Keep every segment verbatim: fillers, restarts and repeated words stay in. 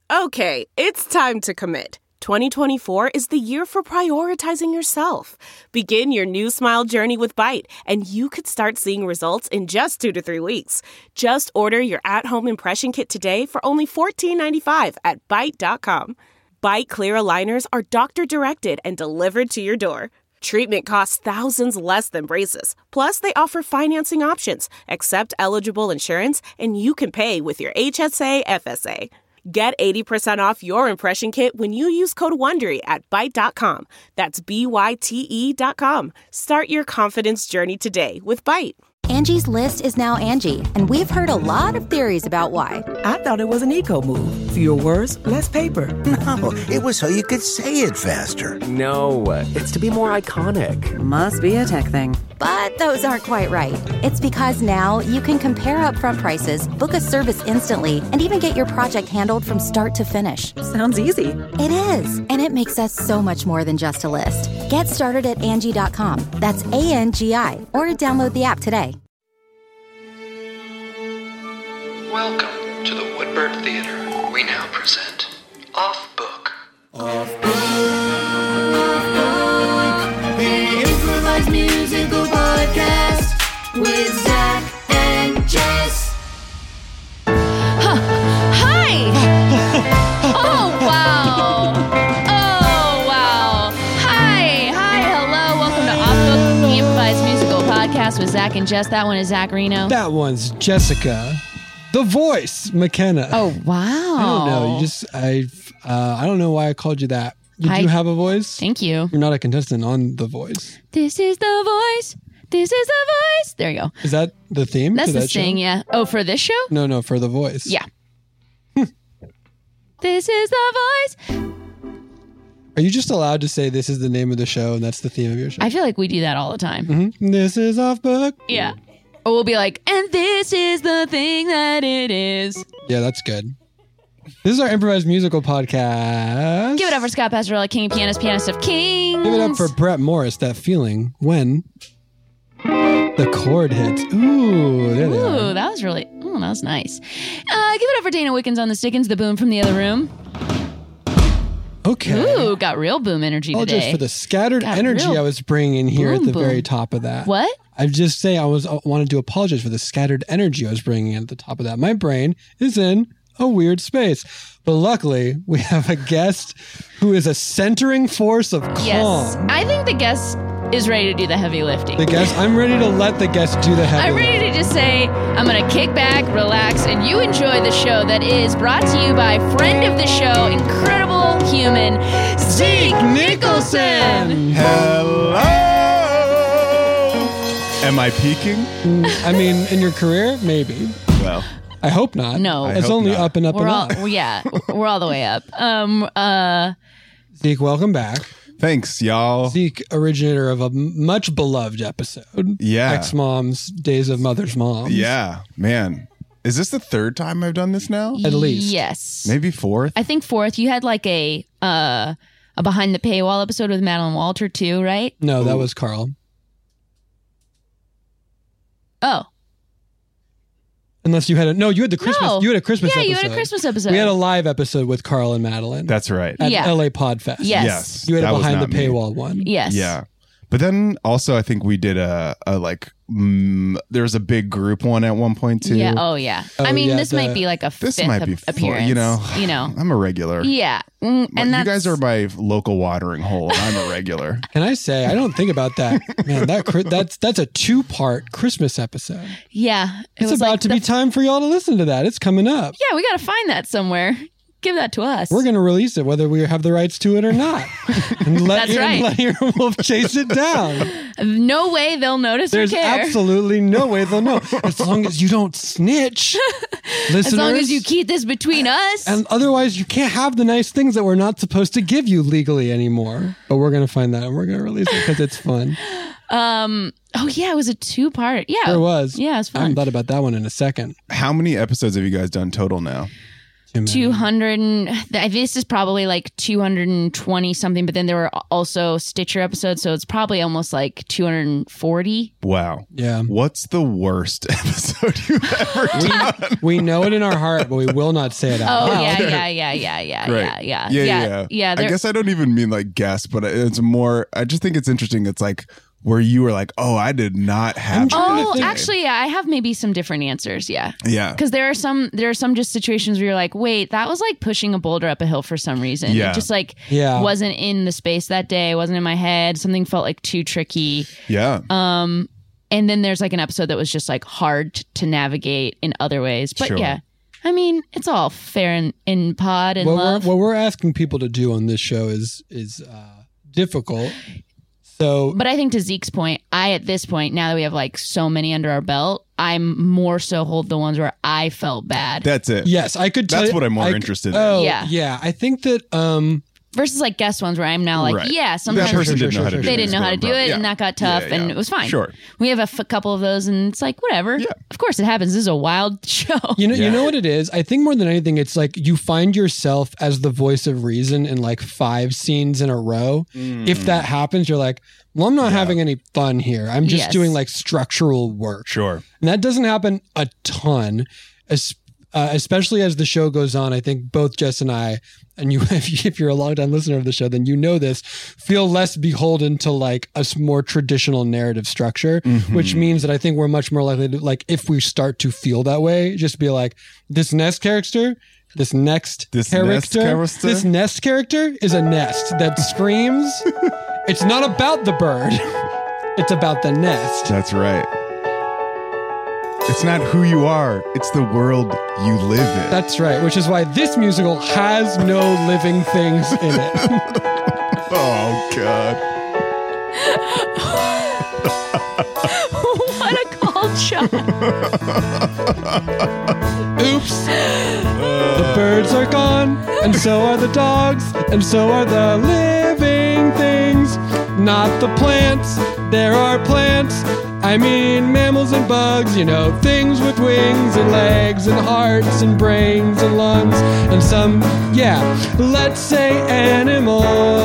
Okay, it's time to commit. twenty twenty-four is the year for prioritizing yourself. Begin your new smile journey with Byte, and you could start seeing results in just two to three weeks. Just order your at-home impression kit today for only fourteen ninety-five at byte dot com. Byte clear aligners are doctor-directed and delivered to your door. Treatment costs thousands less than braces. Plus, they offer financing options, accept eligible insurance, and you can pay with your H S A F S A. Get eighty percent off your impression kit when you use code WONDERY at byte dot com. That's B Y T E dot com. Start your confidence journey today with Byte. Angie's List is now Angie, and we've heard a lot of theories about why. I thought it was an eco move. Fewer words, less paper. No, it was so you could say it faster. No, it's to be more iconic. Must be a tech thing. But those aren't quite right. It's because now you can compare upfront prices, book a service instantly, and even get your project handled from start to finish. Sounds easy. It is, and it makes us so much more than just a list. Get started at Angie dot com. That's A N G I, or download the app today. Welcome to the Woodbird Theater. We now present Off Book. Off Book, Off Book, the improvised musical podcast with Zach and Jess. Huh. Hi! Oh, wow! Oh, wow! Hi! Hi, hello, welcome to Off Book, the improvised musical podcast with Zach and Jess. That one is Zach Reno. That one's Jessica. The voice, McKenna. Oh, wow. I don't know. You just, I, uh, I don't know why I called you that. Did I, you have a voice? Thank you. You're not a contestant on The Voice. This is the voice. This is the voice. There you go. Is that the theme? That's to the that thing, show? yeah. Oh, for this show? No, no, for The Voice. Yeah. This is the voice. Are you just allowed to say this is the name of the show and that's the theme of your show? I feel like we do that all the time. Mm-hmm. This is Off Book. Yeah. Or we'll be like, and this is the thing that it is. Yeah, that's good. This is our improvised musical podcast. Give it up for Scott Pastorella, King of Pianists, Pianist of Kings. Give it up for Brett Morris, that feeling when the chord hits. Ooh, there they are. Ooh, that was really, oh, that was nice. Uh, give it up for Dana Wickens on the Stickens, the boom from the other room. Okay. Ooh, got real boom energy today. Apologize for the scattered Got energy real I was bringing here boom, at the boom. very top of that. What? I just say I was I wanted to apologize for the scattered energy I was bringing in at the top of that. My brain is in a weird space. But luckily, we have a guest who is a centering force of calm. Yes. I think the guest is ready to do the heavy lifting. The guest, I'm ready to let the guest do the heavy I'm ready to just say, I'm going to kick back, relax, and you enjoy the show that is brought to you by friend of the show, incredible human, Zeke Nicholson. Hello! Am I peaking? I mean, in your career, maybe. Well, I hope not. No. I it's hope only not. up and up We're and all, up. yeah, we're all the way up. Um, uh, Zeke, welcome back. thanks, y'all. Zeke, originator of a much beloved episode. Yeah. Ex-Moms, Days of Mother's Moms. Yeah, man. Is this the third time I've done this now? At least. Yes. Maybe fourth? I think fourth. You had like a uh, a behind the paywall episode with Madeline Walter too, right? No, that was Carl. Oh. Unless you had a no, you had the Christmas. No. You had a Christmas. Yeah, episode. you had a Christmas episode. We had a live episode with Carl and Madeline. That's right. at Yeah. L A Podfest. Yes. Yes. You had that a was behind the not me. paywall one. Yes. Yeah. But then also, I think we did a, a like, mm, there was a big group one at one point too. Yeah. Oh, yeah. Oh, I mean, yeah, this the- might be like a This fifth might be, ap- fun, appearance. you know. You know. I'm a regular. Yeah. Mm, My- and you that's, guys are my local watering hole, and I'm a regular. Can I say I don't think about that, man? That Chri- that's that's a two part Christmas episode. Yeah. It It's was about like to the- be time for y'all to listen to that. It's coming up. Yeah, we got to find that somewhere. Give that to us. We're going to release it whether we have the rights to it or not. And let That's your, right. let your wolf chase it down. No way they'll notice There's or care. absolutely no way they'll know. As long as you don't snitch, listeners. As long as you keep this between us. And otherwise, you can't have the nice things that we're not supposed to give you legally anymore. But we're going to find that and we're going to release it because it's fun. Um. Oh, yeah, it was a two part. Yeah. There was. Yeah, it was I fun. haven't thought about that one in a second. How many episodes have you guys done total now? two hundred and th- this is probably like two hundred twenty something, but then there were also Stitcher episodes, so it's probably almost like two hundred forty. Wow. Yeah. What's the worst episode you've ever done? We know it in our heart, but we will not say it out Oh loud. yeah, yeah, yeah, yeah, yeah, Great. yeah, yeah, yeah, yeah, yeah. yeah. I there- guess I don't even mean like guess, but it's more. I just think it's interesting. It's like where you were like, "Oh, I did not have." Oh, that actually, yeah, I have maybe some different answers. Yeah, Yeah. because there are some there are some just situations where you're like, wait, that was like pushing a boulder up a hill for some reason. Yeah. It just like Yeah. wasn't in the space that day, wasn't in my head. Something felt like too tricky. Yeah. Um, and then there's like an episode that was just like hard to navigate in other ways. But Sure. yeah, I mean, it's all fair in, in pod and What love. we're, what we're asking people to do on this show is is uh, difficult. So, But I think to Zeke's point, I at this point, now that we have like so many under our belt, I'm more so hold the ones where I felt bad. That's it. yes, I could tell That's you- what I'm more I c- interested in. Oh, Yeah. yeah. I think that um, Versus like guest ones where I'm now like, Right. yeah, sometimes That person Sure, didn't sure, know how sure, to do they it. didn't know how to do it, Yeah. and that got tough, Yeah, yeah. and it was fine. Sure. We have a f- couple of those, and it's like whatever. Yeah. Of course, it happens. This is a wild show. you know, Yeah. you know what it is. I think more than anything, it's like you find yourself as the voice of reason in like five scenes in a row. Mm. If that happens, you're like, well, I'm not having any fun here. I'm just Yes. doing like structural work. Sure. And that doesn't happen a ton, es- uh, especially as the show goes on. I think both Jess and I, and you, if, you, if you're a longtime listener of the show, then you know this, feel less beholden to like a s- more traditional narrative structure, Mm-hmm. which means that I think we're much more likely to, like, if we start to feel that way, just be like, this next character, this next This character, next character? this nest character is a nest that screams. It's not about the bird. It's about the nest. That's right. It's not who you are, it's the world you live in. That's right, which is why this musical has no living things in it. Oh, God. What a cold shot. Oops. The birds are gone, and so are the dogs, and so are the living things. Not the plants, there are plants. I mean mammals and bugs, you know, things with wings and legs and hearts and brains and lungs and some, yeah, let's say animals.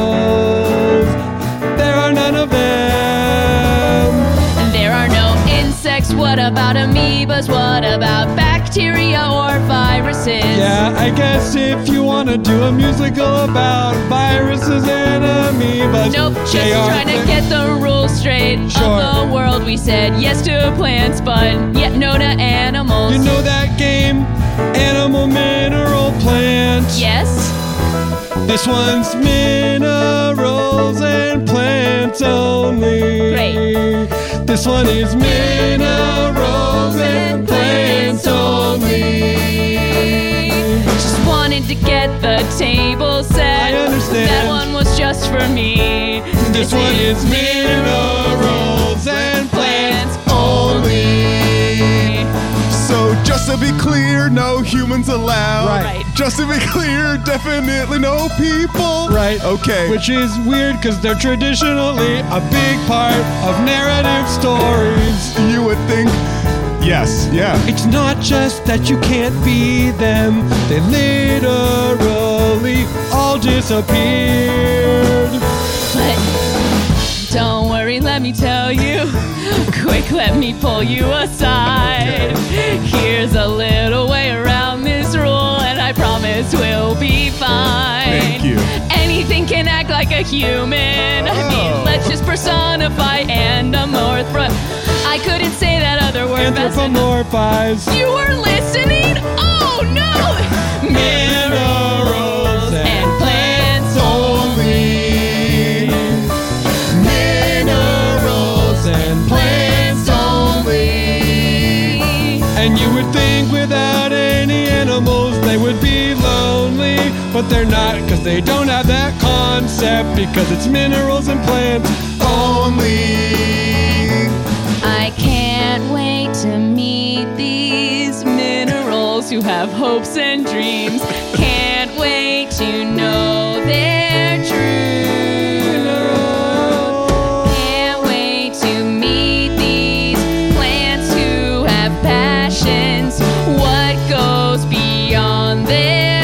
There are none of them. There are no insects. What about amoebas? What about bacteria or viruses? Yeah, I guess if you want to do a musical about viruses and amoebas. Nope, just they are trying to the- get the rules straight Sure. of the world. We said yes to plants, but yet no to animals. You know that game? Animal, mineral, plants. Yes. This one's minerals and plants only. Great. This one is minerals and plants only. Just wanted to get the table set. I understand. That one was just for me. This one is minerals and plants only. So, just to be clear, no humans allowed. Right. Just to be clear, definitely no people. Right. Okay. Which is weird because they're traditionally a big part of narrative stories. You would think, yes, yeah. It's not just that you can't be them, they literally all disappeared. But don't worry, let me tell you. Quick, let me pull you aside. Here's a little way around this rule, and I promise we'll be fine. Thank you. Anything can act like a human. I mean, Oh. let's just personify anamorph. I couldn't say that other word fast enough. Anthropomorphize. You were listening? Oh no! Minerals and plants only. Minerals and plants only. And you would think without any animals they would be lonely, but they're not because they don't have that concept because it's minerals and plants only. I can't wait to meet these minerals who have hopes and dreams. Can't wait to know their truth. Can't wait to meet these plants who have passions. What goes beyond their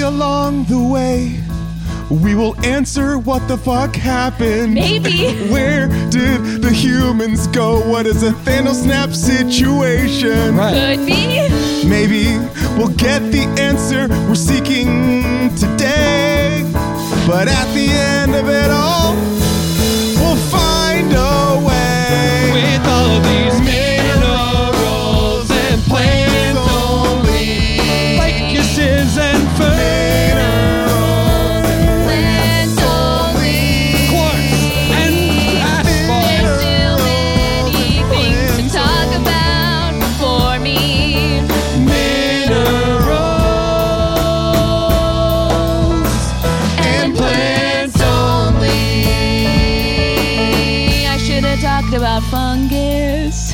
along the way, we will answer what the fuck happened. Maybe. Where did the humans go? What is a Thanos snap situation? Right. Could be. Maybe we'll get the answer we're seeking today. But at the end of it all, we'll find a way. With all these minerals and plants only, like kisses and fur, Plants only. quartz and asphalt. There's still anything to talk about for me. Minerals And plants only. I should have talked about fungus.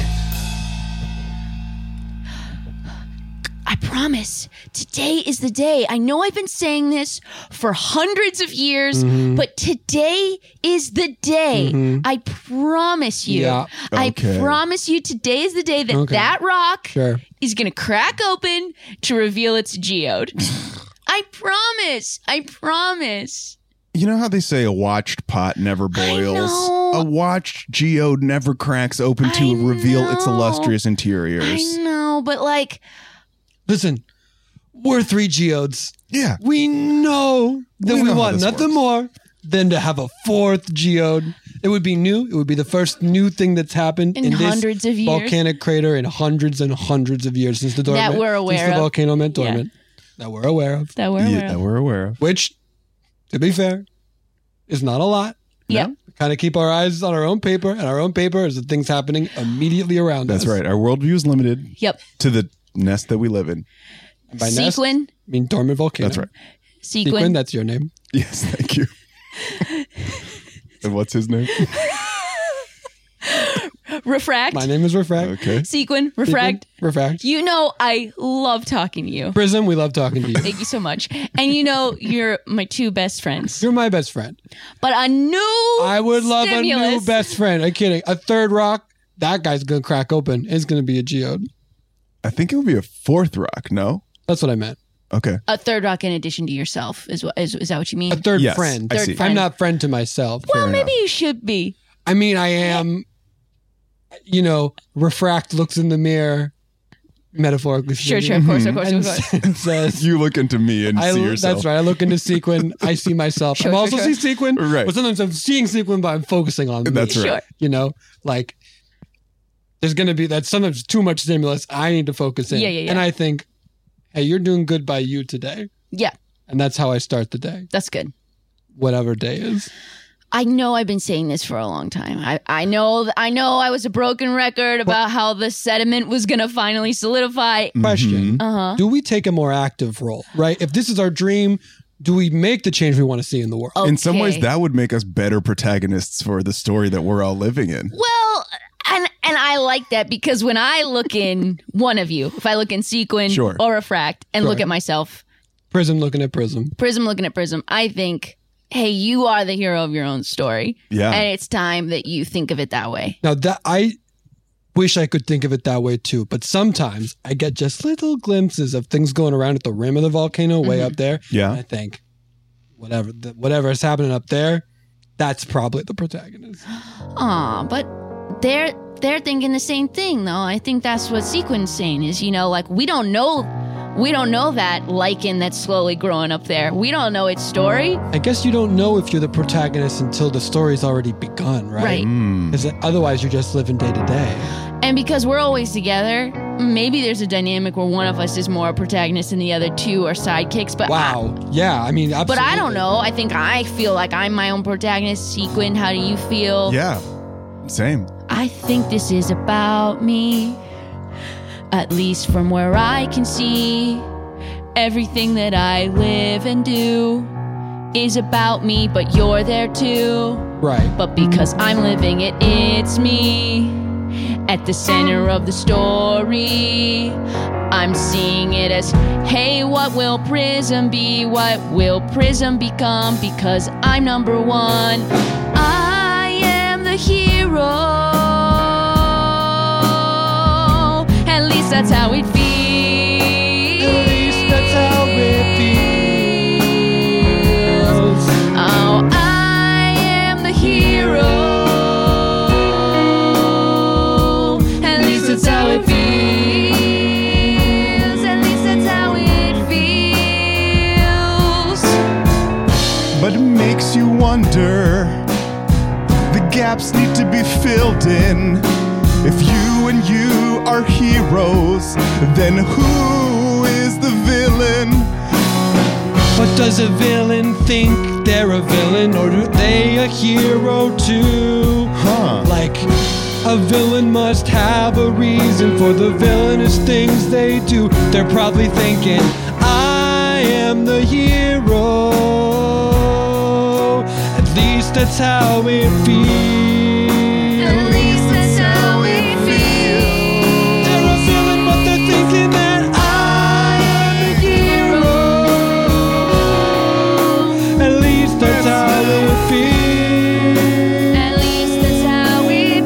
I promise, today is the day. I know I've been saying this for hundreds of years, Mm-hmm. but today is the day. I promise you. Yeah. I Okay. promise you today is the day that Okay. that rock Sure. is going to crack open to reveal its geode. I promise. I promise. You know how they say a watched pot never boils? know. A watched geode never cracks open to I reveal its know. illustrious I interiors. know, but like, Listen, we're three geodes. Yeah. We know that We we, know how want this nothing works. more than to have a fourth geode. It would be new. It would be the first new thing that's happened In in, this hundreds of years. volcanic crater in hundreds and hundreds of years since the dormant, we're aware since the of. volcano went Yeah. dormant. That we're aware of. that we're Yeah, aware that of. we're aware of. Which, to be fair, is not a lot. Yep. We kind of keep our eyes on our own paper, and our own paper is the things happening immediately around That's us. right. Our worldview is limited Yep. to the nest that we live in. And by nest, Sequin. I mean dormant volcano. That's right. Sequin. Sequin, that's your name. Yes, thank you. And what's his name? Refract. My name is Refract. Okay. Sequin. Refract. Refract. You know, I love talking to you. Prism, we love talking to you. Thank you so much. And you know, you're my two best friends. You're my best friend. But a new I would love a stimulus. new best friend. Are you kidding? A third rock, that guy's going to crack open. It's going to be a geode. I think it would be a fourth rock, no? That's what I meant. Okay. A third rock in addition to yourself is what is, is that what you mean? A third Yes, friend. I Third see. I'm friend. not friend to myself. well, fair maybe enough. you should be. I mean, I am, you know, Refract looks in the mirror, metaphorically Sure, speaking, sure, of course, of course, and, of course. and says, You look into me and I, see yourself. that's right. I look into Sequin. I see myself. Sure, I'm sure, also sure. see Sequin. Right. But sometimes I'm seeing Sequin, but I'm focusing on me. That's right. Sure. You know, like there's going to be that sometimes too much stimulus. I need to focus in. Yeah, yeah, yeah. And I think, hey, you're doing good by you today. Yeah, And that's how I start the day, that's good. whatever day is. I know I've been saying this for a long time. I, I know I know I was a broken record about how the sediment was going to finally solidify. Question. Uh-huh. Do we take a more active role, right? If this is our dream, do we make the change we want to see in the world? In some ways, Okay. that would make us better protagonists for the story that we're all living in. Well, and and I like that because when I look in one of you, if I look in Sequin Sure. or Refract and look Sure. at myself, Prism looking at Prism. Prism looking at Prism, I think, hey, you are the hero of your own story. Yeah. And it's time that you think of it that way. Now that I wish I could think of it that way too, but sometimes I get just little glimpses of things going around at the rim of the volcano way up there. Yeah. And I think whatever the, whatever is happening up there, that's probably the protagonist. Aw, but they're they're thinking the same thing though. I think that's what Sequin's saying is, you know, like we don't know we don't know that lichen that's slowly growing up there. We don't know its story. I guess you don't know if you're the protagonist until the story's already begun, right? Right. Mm. Because otherwise you're just living day to day. And because we're always together, maybe there's a dynamic where one of us is more a protagonist and the other two are sidekicks. But Wow. yeah, I mean, I, absolutely. but I don't know. I think I feel like I'm my own protagonist. Sequin, how do you feel? Yeah. Same. I think this is about me. At least from where I can see. Everything that I live and do is about me, but you're there too. Right. But because I'm living it, it's me at the center of the story. I'm seeing it as, hey, what will Prism be? What will Prism become? Because I'm number one. I am the hero. At least that's how it feels. At least that's how it feels. wonder, the gaps need to be filled in. If you and you are heroes, then who is the villain? But does a villain think they're a villain, or do they a hero too? Huh. Like, a villain must have a reason for the villainous things they do. They're probably thinking, I am the hero. At least that's how it feels. At least that's how it feels. They're a villain, but they're thinking that I am the hero. At least that's how it feels. At least that's how it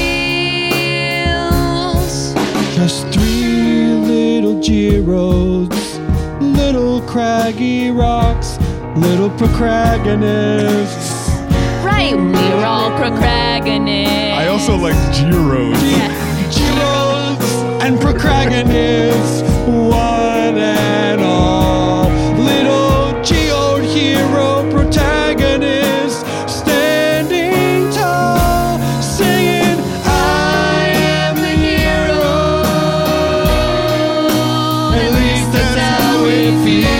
feels. Just three little gyros, little craggy rocks, little procragonists. Right, we're all procragonists. I also like gyros. Gyros and procragonists, one and all. Little geode hero protagonists, standing tall, singing, I am the hero. At least that's how it feels.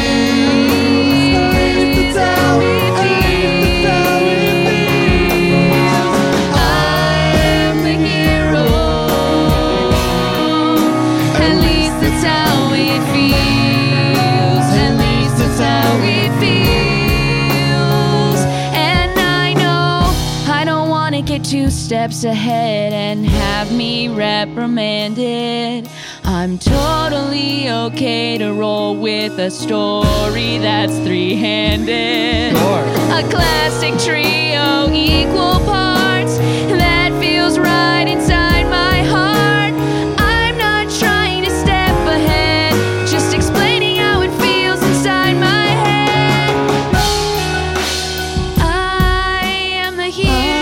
Two steps ahead and have me reprimanded. I'm totally okay to roll with a story that's three-handed. Sure. A classic trio, equal parts, that feels right inside my heart. I'm not trying to step ahead, just explaining how it feels inside my head. I am the hero.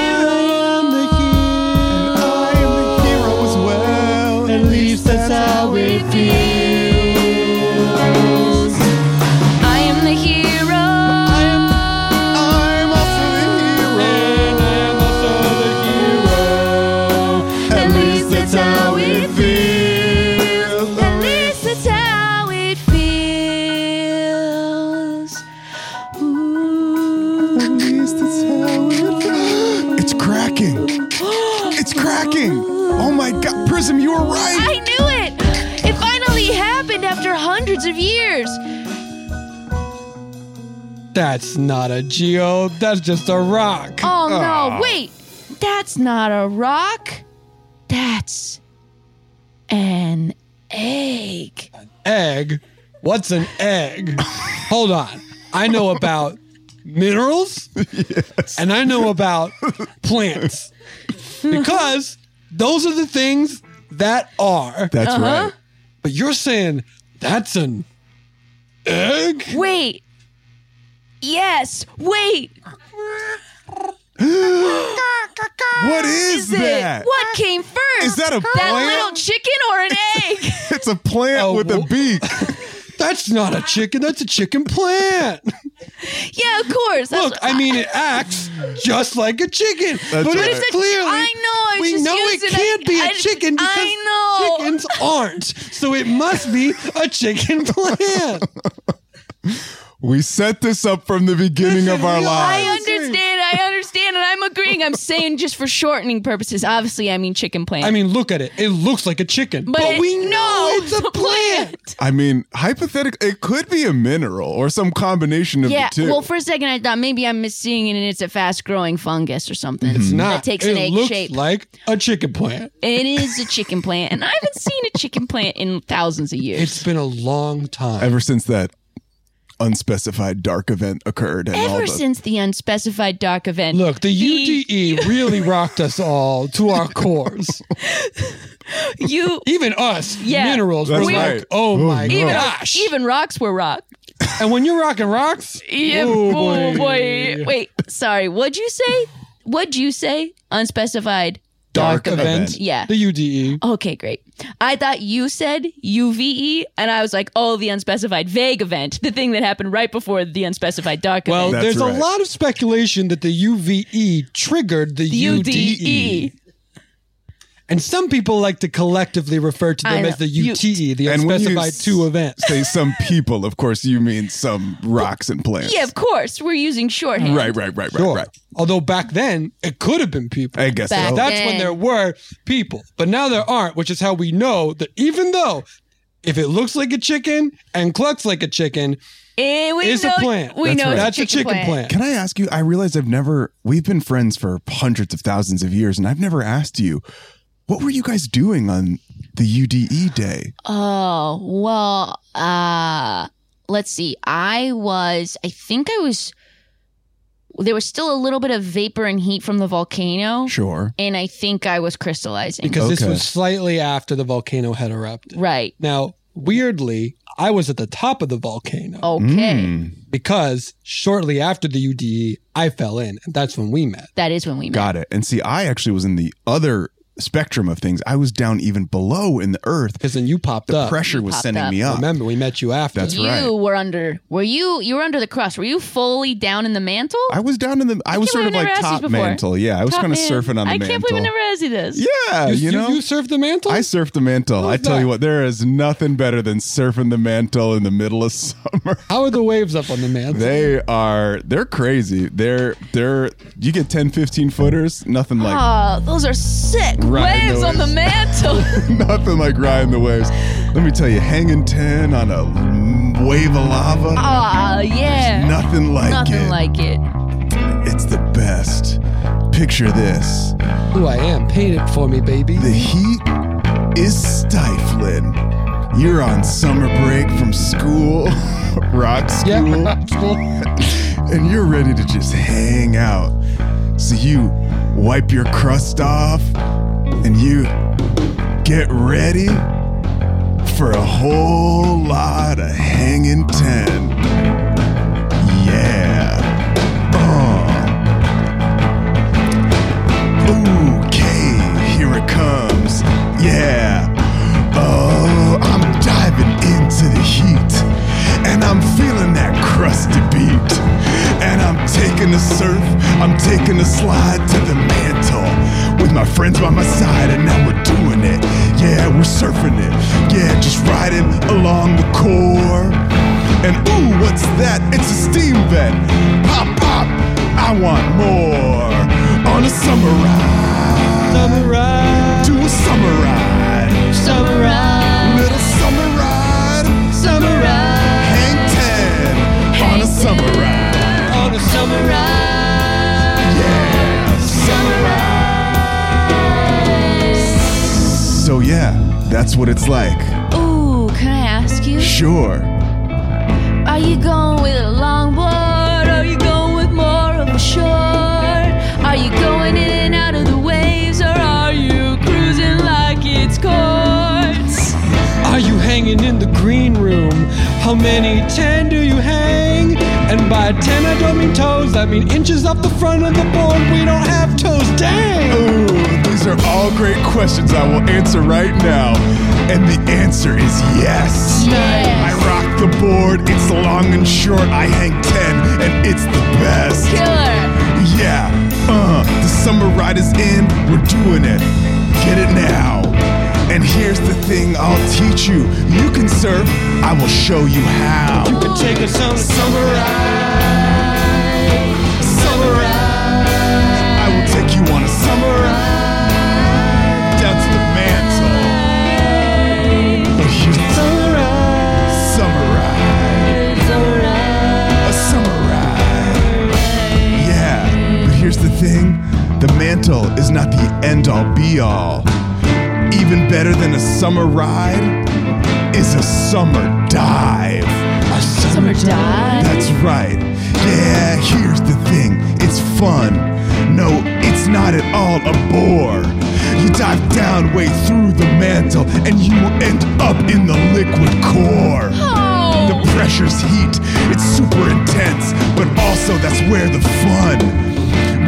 That's how it feels. I am the hero. I am, I'm also the hero. And I'm also the hero. At least that's how it feels. At least that's how it feels. Ooh. At least that's how it feels. It's cracking. It's cracking. Oh my God, Prism, you were right. I knew it. It finally happened after hundreds of years. That's not a geode. That's just a rock. Oh no, Aw. wait. That's not a rock. That's an egg. Egg? What's an egg? Hold on. I know about minerals. Yes. And I know about plants. Because those are the things that are. That's Uh-huh. right. But you're saying that's an egg? Wait. Yes. Wait. What is, Is it? that? What came first? Is that a That plant? little chicken or an egg? It's a plant Oh, with a wh- beak. That's not a chicken. That's a chicken plant. Yeah, of course. That's Look, I mean, it acts just like a chicken. That's but right. it's clearly, I know, I we just know it used it. can't be a I- chicken because I know. chickens aren't. So it must be a chicken plant. We set this up from the beginning of our I lives. understand. I understand, and I'm agreeing. I'm saying just for shortening purposes. Obviously, I mean chicken plant. I mean, look at it. It looks like a chicken. But But, it- we know no, it's a it's a plant. I mean, hypothetically, it could be a mineral or some combination of yeah. the two. Well, for a second, I thought maybe I'm missing it, and it's a fast-growing fungus or something. It's not. That takes it an egg looks shape. like a chicken plant. It is a chicken plant, and I haven't seen a chicken plant in thousands of years. It's been a long time. Ever since that unspecified dark event occurred. And all Ever the, since the unspecified dark event. Look, the U D E really rocked us all to our cores. You Even us, Yeah. minerals, That's were right. like, oh Oh, my no. even gosh. even rocks were rocked. And when you're rocking rocks, Yeah, oh, oh, boy. boy. Wait, sorry. What'd you say? What'd you say? Unspecified dark, event. event. Yeah. The U D E. Okay, great. I thought you said U V E, and I was like, oh, the unspecified vague event, the thing that happened right before the unspecified dark Well, event. there's right. a lot of speculation that the U V E triggered the, The U D E. U D E. And some people like to collectively refer to I them know. as the U T E, the And when you unspecified two events. Say some people, of course, you mean some rocks and plants. Yeah, of course. We're using shorthand. Right, right, right, right, Sure. right. Although back then, it could have been people. I guess Back so. That's then. when there were people. But now there aren't, which is how we know that even though if it looks like a chicken and clucks like a chicken, Eh, we it's know, a plant. We That's know right. it's that's a chicken, plant. plant. Can I ask you? I realize I've never, we've been friends for hundreds of thousands of years, and I've never asked you, what were you guys doing on the U D E day? Oh, well, uh, let's see. I was, I think I was, there was still a little bit of vapor and heat from the volcano. Sure. And I think I was crystallizing. Because this Okay. was slightly after the volcano had erupted. Right. Now, weirdly, I was at the top of the volcano Okay. Mm, because shortly after the U D E, I fell in, and that's when we met. That is when we met. got it. And see, I actually was in the other spectrum of things. I was down even below in the earth. Because then you popped The up. pressure You was popped sending up. me up. Remember, we met you after. That's you right. were under, were you, you were under the crust. Were you fully down in the mantle? I was down in the, I was can't sort of believe I've like never asked top you before. mantle. Yeah, I was Top kind of man. surfing on the I mantle. can't believe I never asked you this. Yeah, you, you, know. you, surfed the mantle? I surfed the mantle. I How's tell you that? what, there is nothing better than surfing the mantle in the middle of summer. How are the waves up on the mantle? They are, they're crazy. They're, they're, you get ten, fifteen footers, nothing like, Oh, those are sick Riding waves the on the waves. mantle. nothing like riding the waves. Let me tell you, hanging ten on a wave of lava, Ah, yeah. nothing like Nothing it. like it. It's the best. Picture this. Who I am. Paint it for me, baby. The heat is stifling. You're on summer break from school, rock school, Yeah. and you're ready to just hang out. So you wipe your crust off and you get ready for a whole lot of hanging ten. Yeah. Uh. Okay, here it comes. Yeah. Oh, I'm diving into the heat, and I'm feeling that crusty beat. And I'm taking a surf, I'm taking a slide to the mantle with my friends by my side, and now we're doing it. Yeah, we're surfing it. Yeah, just riding along the core. And ooh, what's that? It's a steam vent. Pop, pop, I want more. On a summer ride. Summer ride. Do a summer ride. Summer ride. Little summer ride. Summer ride. Hang ten on a summer ride. On a summer ride. Yeah, summer ride. So yeah, that's what it's like. Ooh, can I ask you? Sure. Are you going with a longboard? Are you going with more of a short? Are you going in and out of the waves? Or are you cruising like it's courts? Are you hanging in the green room? How many ten do you hang? And by ten I don't mean toes, I mean inches off the front of the board. We don't have toes, dang! Ooh, these are all great questions I will answer right now. And the answer is yes. Yes. I rock the board, it's long and short. I hang ten, and it's the best. Killer. Yeah, uh, the summer ride is in, we're doing it. Get it now. And here's the thing I'll teach you. You can surf, I will show you how. You can take us on a summer ride. Summer ride. I will take you on a summer ride. Down to the mantle. But here's the summer ride. Summer ride. A summer ride. Yeah, but here's the thing. The mantle is not the end-all be-all. Even better than a summer ride is a summer dive. A Summer dive? That's right. Yeah, here's the thing. It's fun. No, it's not at all a bore. You dive down way through the mantle and you will end up in the liquid core. Oh. The pressure's heat. It's super intense, but also that's where the fun.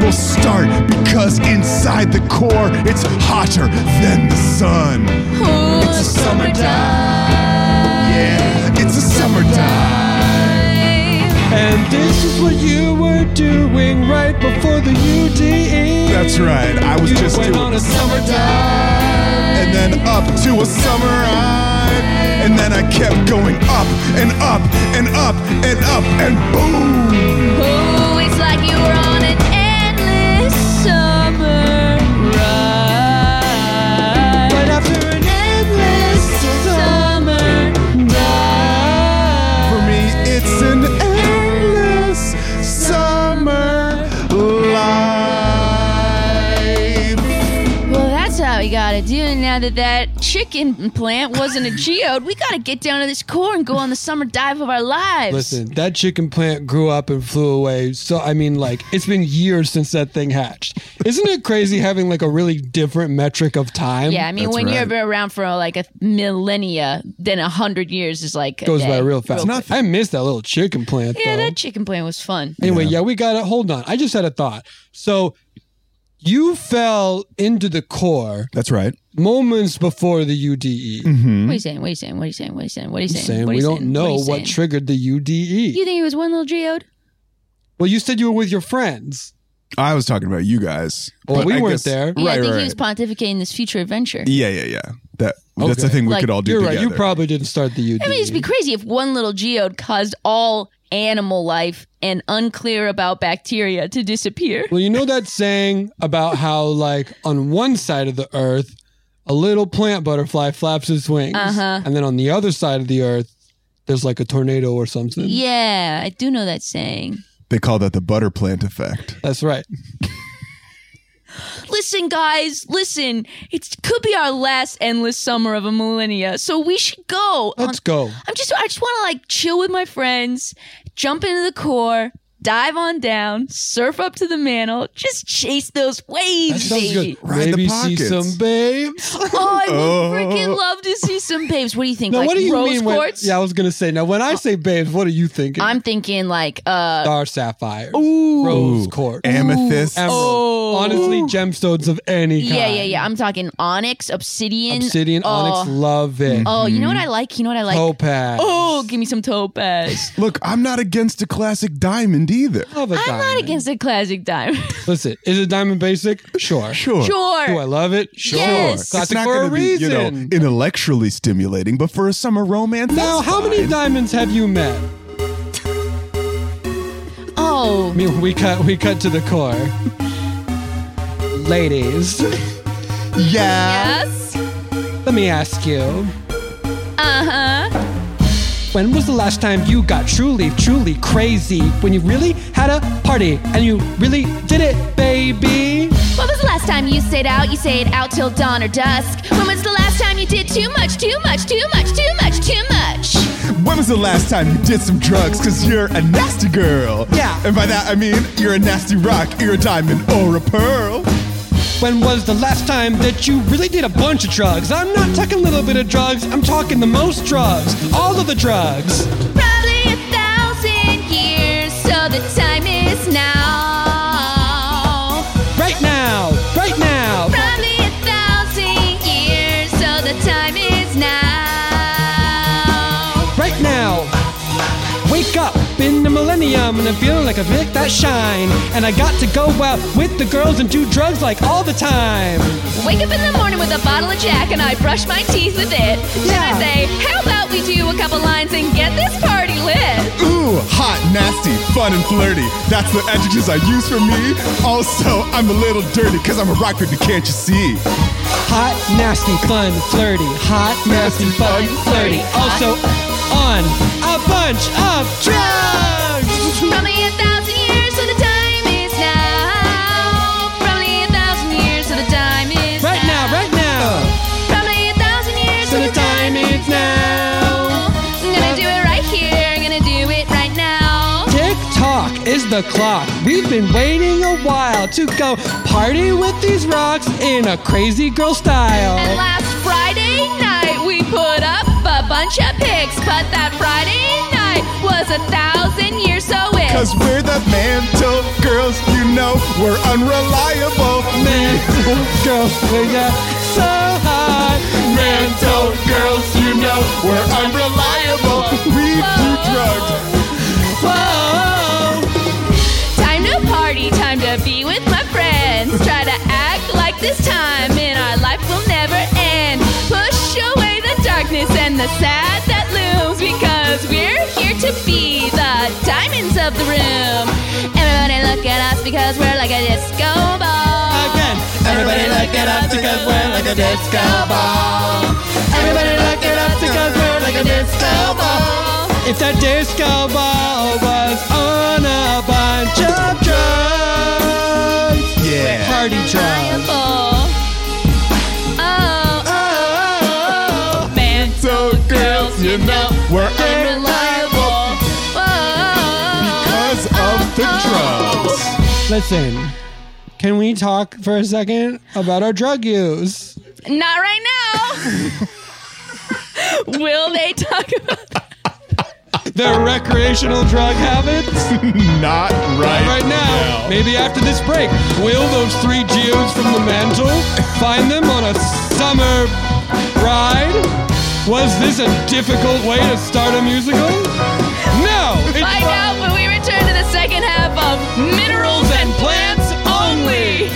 will start because inside the core it's hotter than the sun. Ooh, It's a summer dive. Yeah, it's a summer dive. And this is what you were doing right before the U D E. That's right. I was You just went doing on a summer dive. and then up to a summer ride. And then I kept going up and up and up and up and boom. Ooh, it's like you were on an endless summer ride. Right after an endless Summer dive. For me, it's an endless summer life. Well, that's how we gotta do it. Now that that chicken plant wasn't a geode, we gotta get down to this core and go on the summer dive of our lives. Listen, that chicken plant grew up and flew away. So, I mean, like, it's been years since that thing hatched. Isn't it crazy having, like, a really different metric of time? Yeah, I mean, That's when right. you're around for like a millennia, then a hundred years is like a Goes day. by real fast. quick. I miss that little chicken plant, Yeah, though. that chicken plant was fun. Anyway, yeah. we got it. Hold on. I just had a thought. So, you fell into the core That's right. moments before the U D E. Mm-hmm. What are you saying? What are you saying? What are you saying? What are you saying? What are you saying? Saying What are we you don't saying? know are you what saying? triggered the U D E. You think it was one little geode? Well, you said you were with your friends. I was talking about you guys. Well, but we I weren't guess- there. Yeah, I Right, think right. he was pontificating this future adventure. Yeah, yeah, yeah. That that's Okay. a thing we Like, could all do You're together. right. You probably didn't start the U D E. I mean, it'd be crazy if one little geode caused all animal life and unclear about bacteria to disappear. Well, you know that saying about how, like, on one side of the earth, a little plant butterfly flaps its wings. Uh-huh. And then on the other side of the earth, there's like a tornado or something. Yeah, I do know that saying. They call that the butter plant effect. That's right. Listen, guys, listen. It could be our last endless summer of a millennia, so we should go. Let's on- go. I'm just, I just want to like chill with my friends, jump into the core, dive on down, surf up to the mantle, just chase those That waves, sounds baby. good. Ride the Maybe see pockets. some babes. Oh, I would Oh. freaking love to see some babes. What do you think? Now, like what do you rose mean? When, quartz? yeah, I was going to say. Now, when I say babes, what are you thinking? I'm thinking like uh Star sapphires. Rose Ooh. quartz. Amethyst. Emerald. Oh. Honestly, gemstones of any kind. yeah, yeah, yeah. I'm talking onyx, obsidian. Obsidian, oh. onyx, love it. Oh, you know what I like? You know what I like? Topaz. Oh, give me some topaz. Look, I'm not against a classic diamond either. Love a I'm not diamond. against a classic diamond. Listen, is it diamond basic? Sure. Sure. Sure. Do I love it? Sure. Yes. Classic It's not for a gonna be, you know, reason. intellectually stimulating, but for a summer romance. Now, that's how many fine. diamonds have you met? Oh. I mean, we cut we cut to the core. Ladies, Yeah. Yes. let me ask you. Uh-huh. When was the last time you got truly, truly crazy? When you really had a party and you really did it, baby? When was the last time you stayed out? You stayed out till dawn or dusk. When was the last time you did too much, too much, too much, too much, too much? When was the last time you did some drugs? Cause you're a nasty girl. Yeah. And by that I mean you're a nasty rock, you're a diamond or a pearl. When was the last time that you really did a bunch of drugs? I'm not talking a little bit of drugs, I'm talking the most drugs. All of the drugs. Probably a thousand years, so the time is now. Right now, right now. Probably a thousand years, so the time is now. Right now. Wake up in the millennium and I'm feeling like I've hit that shine. And I got to go out with the girls and do drugs like all the time. Wake up in the morning with a bottle of Jack and I brush my teeth with it. Then I say, how about we do a couple lines and get this party lit? Ooh, hot, nasty, fun, and flirty. That's the adjectives I use for me. Also, I'm a little dirty, cause I'm a rock baby, can't you see? Hot, nasty, fun, flirty. Hot, nasty, fun, flirty. Also on a bunch of drugs. Probably a thousand years, so the time is now. Probably a thousand years, so the time is Right now, right now. Probably a thousand years, So the time is now. I'm gonna do it right here, gonna do it right now. Tick tock is the clock. We've been waiting a while to go party with these rocks in a crazy girl And style. last Friday night we put up a bunch of pics, but that Friday night was a thousand years, so it's Cause we're the mantle girls, you know know we're unreliable. Mental girls, we got so high. Mental girls, you know we're unreliable. We do drugs. Whoa. Time to party, time to be with my friends. Try to act like this time in our life will never end. Push away the darkness and the sad that looms, because we're here to be the diamonds of the room. Everybody look at us because we're like a disco ball. Again, Everybody look at us because we're like a disco ball. Everybody look at us because we're like a disco ball. if that disco ball was on a bunch of drugs. Yeah. Party drugs. Oh, man, so girls, you know we're unreliable because of the drugs. Listen, can we talk for a second about our drug use? Not right now. Will they talk about Their recreational drug habits? Not right, Not right now. now. Maybe after this break. Will those three geos from the mantle find them on a summer ride? Was this a difficult way to start a musical? No! It's Find out when we return to the second half of Minerals and Plants Only.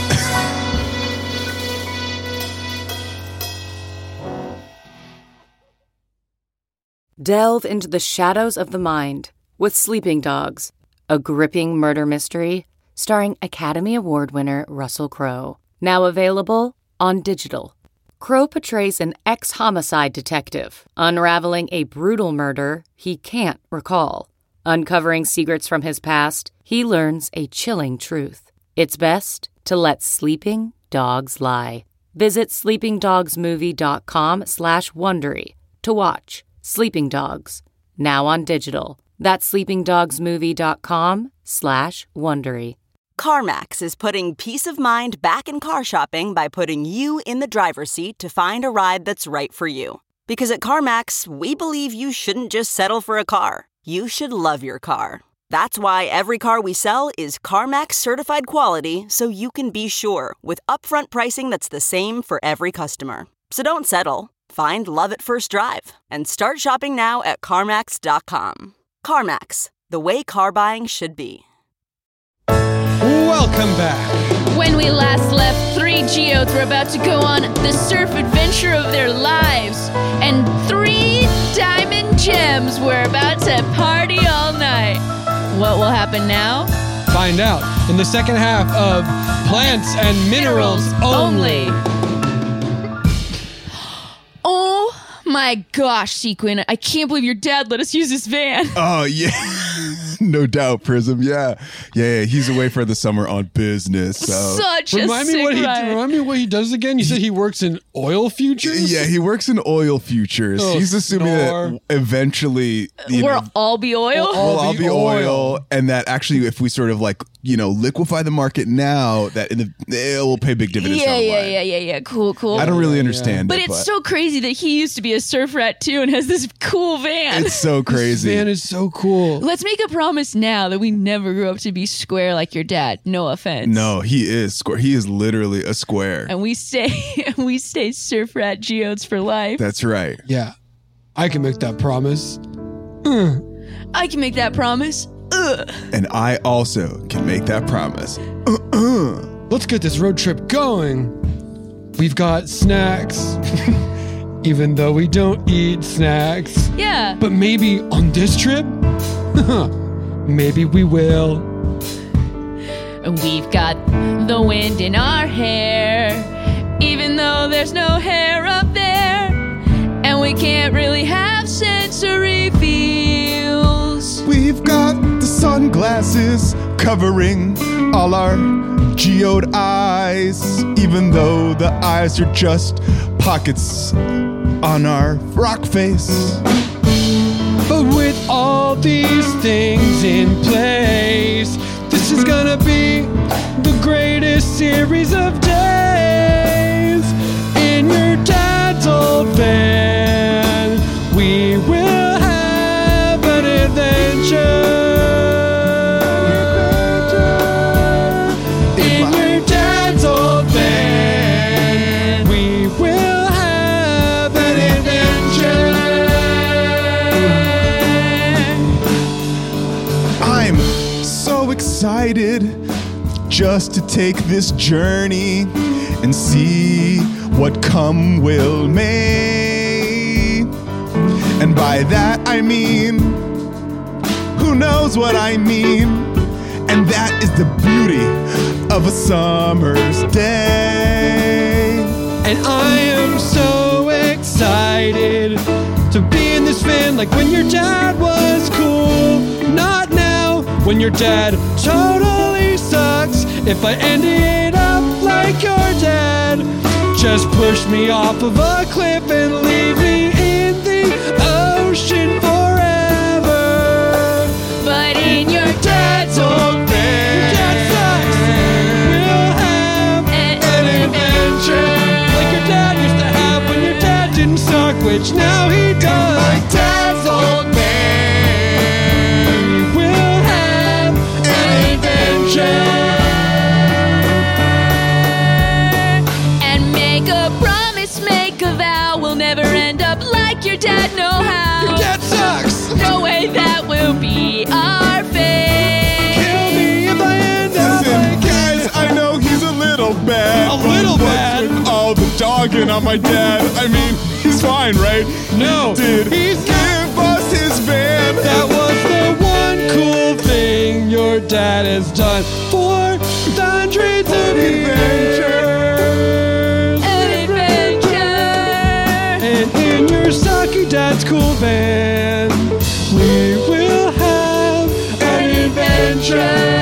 Delve into the shadows of the mind with Sleeping Dogs, a gripping murder mystery starring Academy Award winner Russell Crowe. Now available on digital. Crowe portrays an ex-homicide detective unraveling a brutal murder he can't recall. Uncovering secrets from his past, he learns a chilling truth. It's best to let sleeping dogs lie. Visit sleepingdogsmovie.com slash Wondery to watch Sleeping Dogs, now on digital. That's sleepingdogsmovie.com slash Wondery. CarMax is putting peace of mind back in car shopping by putting you in the driver's seat to find a ride that's right for you. Because at CarMax, we believe you shouldn't just settle for a car. You should love your car. That's why every car we sell is CarMax certified quality, so you can be sure with upfront pricing that's the same for every customer. So don't settle. Find love at first drive and start shopping now at CarMax dot com. CarMax, the way car buying should be. Welcome back. When we last left, three geodes were about to go on the surf adventure of their lives, and three diamond gems were about to party all night. What will happen now? Find out in the second half of Plants and Minerals, Minerals Only. only. Oh my gosh, Sequin. I can't believe your dad let us use this van. Oh, yeah. No doubt, Prism. Yeah. yeah. Yeah, he's away for the summer on business. So. Such remind a me sick what he ride. Remind me what he does again. You said he works in oil futures? Yeah, he works in oil futures. Oh, he's assuming snore. that eventually, you We'll know, all be oil? We'll all we'll all be be oil. oil. And that actually, if we sort of like, you know, liquefy the market now, that in the it will pay big dividends yeah, down the yeah, line. yeah, yeah, yeah. Cool, cool. I don't really understand But it, it's so crazy that he used to be a surf rat too and has this cool van. It's so crazy. This van is so cool. Let's make a promise now that we never grew up to be square like your dad. No offense. No, he is square. He is literally a square. And we stay we stay surf rat geodes for life. That's right. Yeah, I can make that promise. I can make that promise. Ugh. And I also can make that promise. Let's get this road trip going. We've got snacks, even though we don't eat snacks. Yeah. But maybe on this trip, maybe we will. And we've got the wind in our hair, even though there's no hair up there. And we can't really have sensory feels. We've got the sunglasses covering all our geode eyes, even though the eyes are just pockets on our rock face. But with all these things in place, this is gonna be the greatest series of days. In your dad's old van, we will have an adventure. excited just to take this journey and see what come will may. And by that I mean, who knows what I mean? And that is the beauty of a summer's day. And I am so excited to be in this van, like when your dad was cool. Not now, when your dad totally sucks. If I ended up like your dad, just push me off of a cliff and leave me in the ocean forever. But in your dad's old van, your dad sucks. We'll have an, an adventure like your dad used to have when your dad didn't suck, which now he does. My dad's old man, we'll have an adventure. And make a promise, make a vow, we'll never end up like your dad, no how. Your dad sucks. No way that will be our fate. Kill me if I end up Listen, like guys, I know he's a little bad. A but little what's bad? With all the dogging on my dad. I mean, he's fine, right? No, He did he's give us his van. That was the one cool thing your dad has done for hundreds of adventures. An adventure. And in your sucky dad's cool van, we will have an adventure.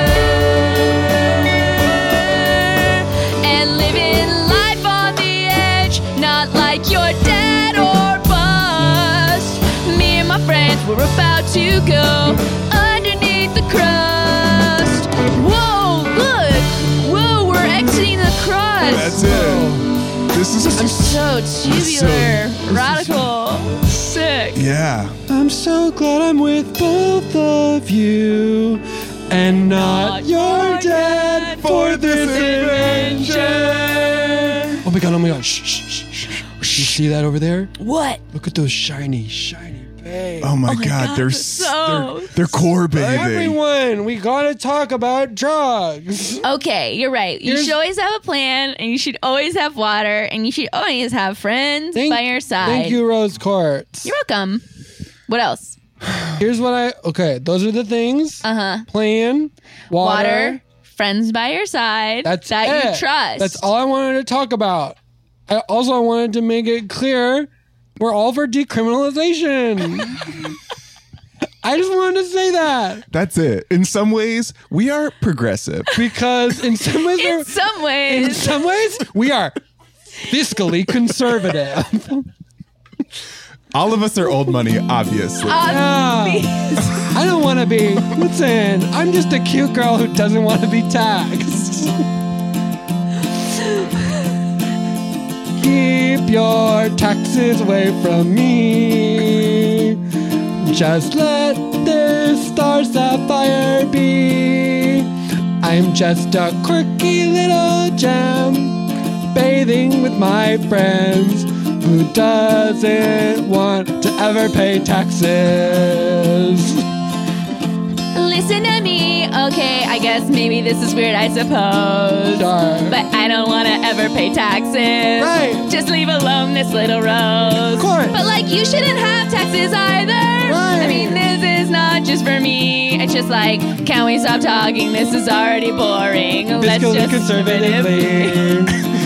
And living life on the edge, not like your dad or bust. Me and my friends were about to go underneath the crust. Whoa, look! Whoa, we're exiting the crust. That's it. This is I'm so tubular, so- radical, sick. yeah. I'm so glad I'm with both of you and not, Not your your dad dad for this adventure. Oh my god, oh my god. Shh, shh, shh, shh. You see that over there? What? Look at those shiny, shiny babes. Oh my, Oh my god, God, they're, that's s- so they're they're core bathing. Everyone, we gotta talk about drugs. Okay, you're right. You Here's- should always have a plan, and you should always have water, and you should always have friends Thank- by your side. Thank you, Rose Quartz. You're welcome. What else? Here's what I, okay, those are the things. Uh huh. Plan, water. Water, friends by your side That's that it. you trust. That's all I wanted to talk about. I also I wanted to make it clear we're all for decriminalization. I just wanted to say that That's it. In some ways, we are progressive. because in some ways, In we're- some in ways. some ways, we are fiscally conservative. All of us are old money, obviously. Yeah. I don't want to be. Listen, I'm just a cute girl who doesn't want to be taxed. Keep your taxes away from me. Just let this star sapphire be. I'm just a quirky little gem, bathing with my friends, who doesn't want to ever pay taxes. Listen to me. Okay, I guess maybe this is weird, I suppose. Sure. But I don't want to ever pay taxes. Right. Just leave alone this little rose. Of course. But like, you shouldn't have taxes either. Right. I mean, this is not just for me. It's just like, can we stop talking? This is already boring. Let's Fiscally just conservatively.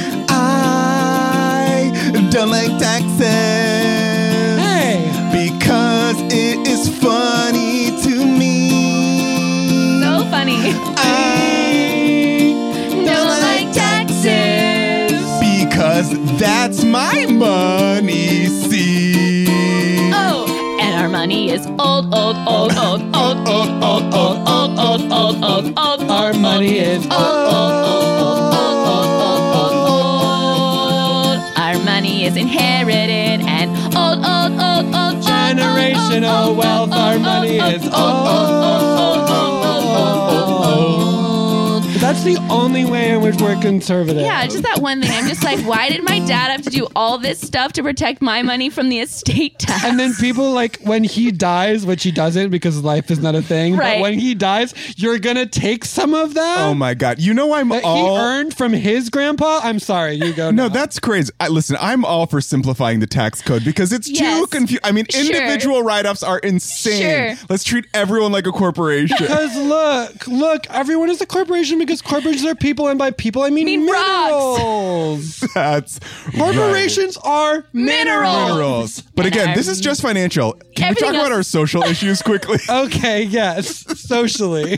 I don't like taxes. Hey. Because it is funny to me. So funny. I Don't like taxes. because that's my money, see. Oh, and our money is old, old, old, old, old, old, old, old, old, old, old, old, old. Our money is old, old, old, old, old, old, old, old. Our money is inherited and old, old, old, old, generational wealth. Our money is old. That's That's the only way in which we're conservative. Yeah, just that one thing. I'm just like, why did my dad have to do all this stuff to protect my money from the estate tax? And then people like when he dies, which he doesn't because life is not a thing. Right. But when he dies, you're gonna take some of that. Oh my God! You know I'm that all he earned from his grandpa. I'm sorry, you go. No, now. that's crazy. I, listen, I'm all for simplifying the tax code because it's Yes. too confusing. I mean, Sure. individual write-offs are insane. Sure. Let's treat everyone like a corporation. Because look, look, everyone is a corporation because corporations are people, and by people I mean, mean minerals. That's Corporations are minerals. minerals. But again, this is just financial. Can Everything we talk about else- our social issues quickly? Okay, yes, socially.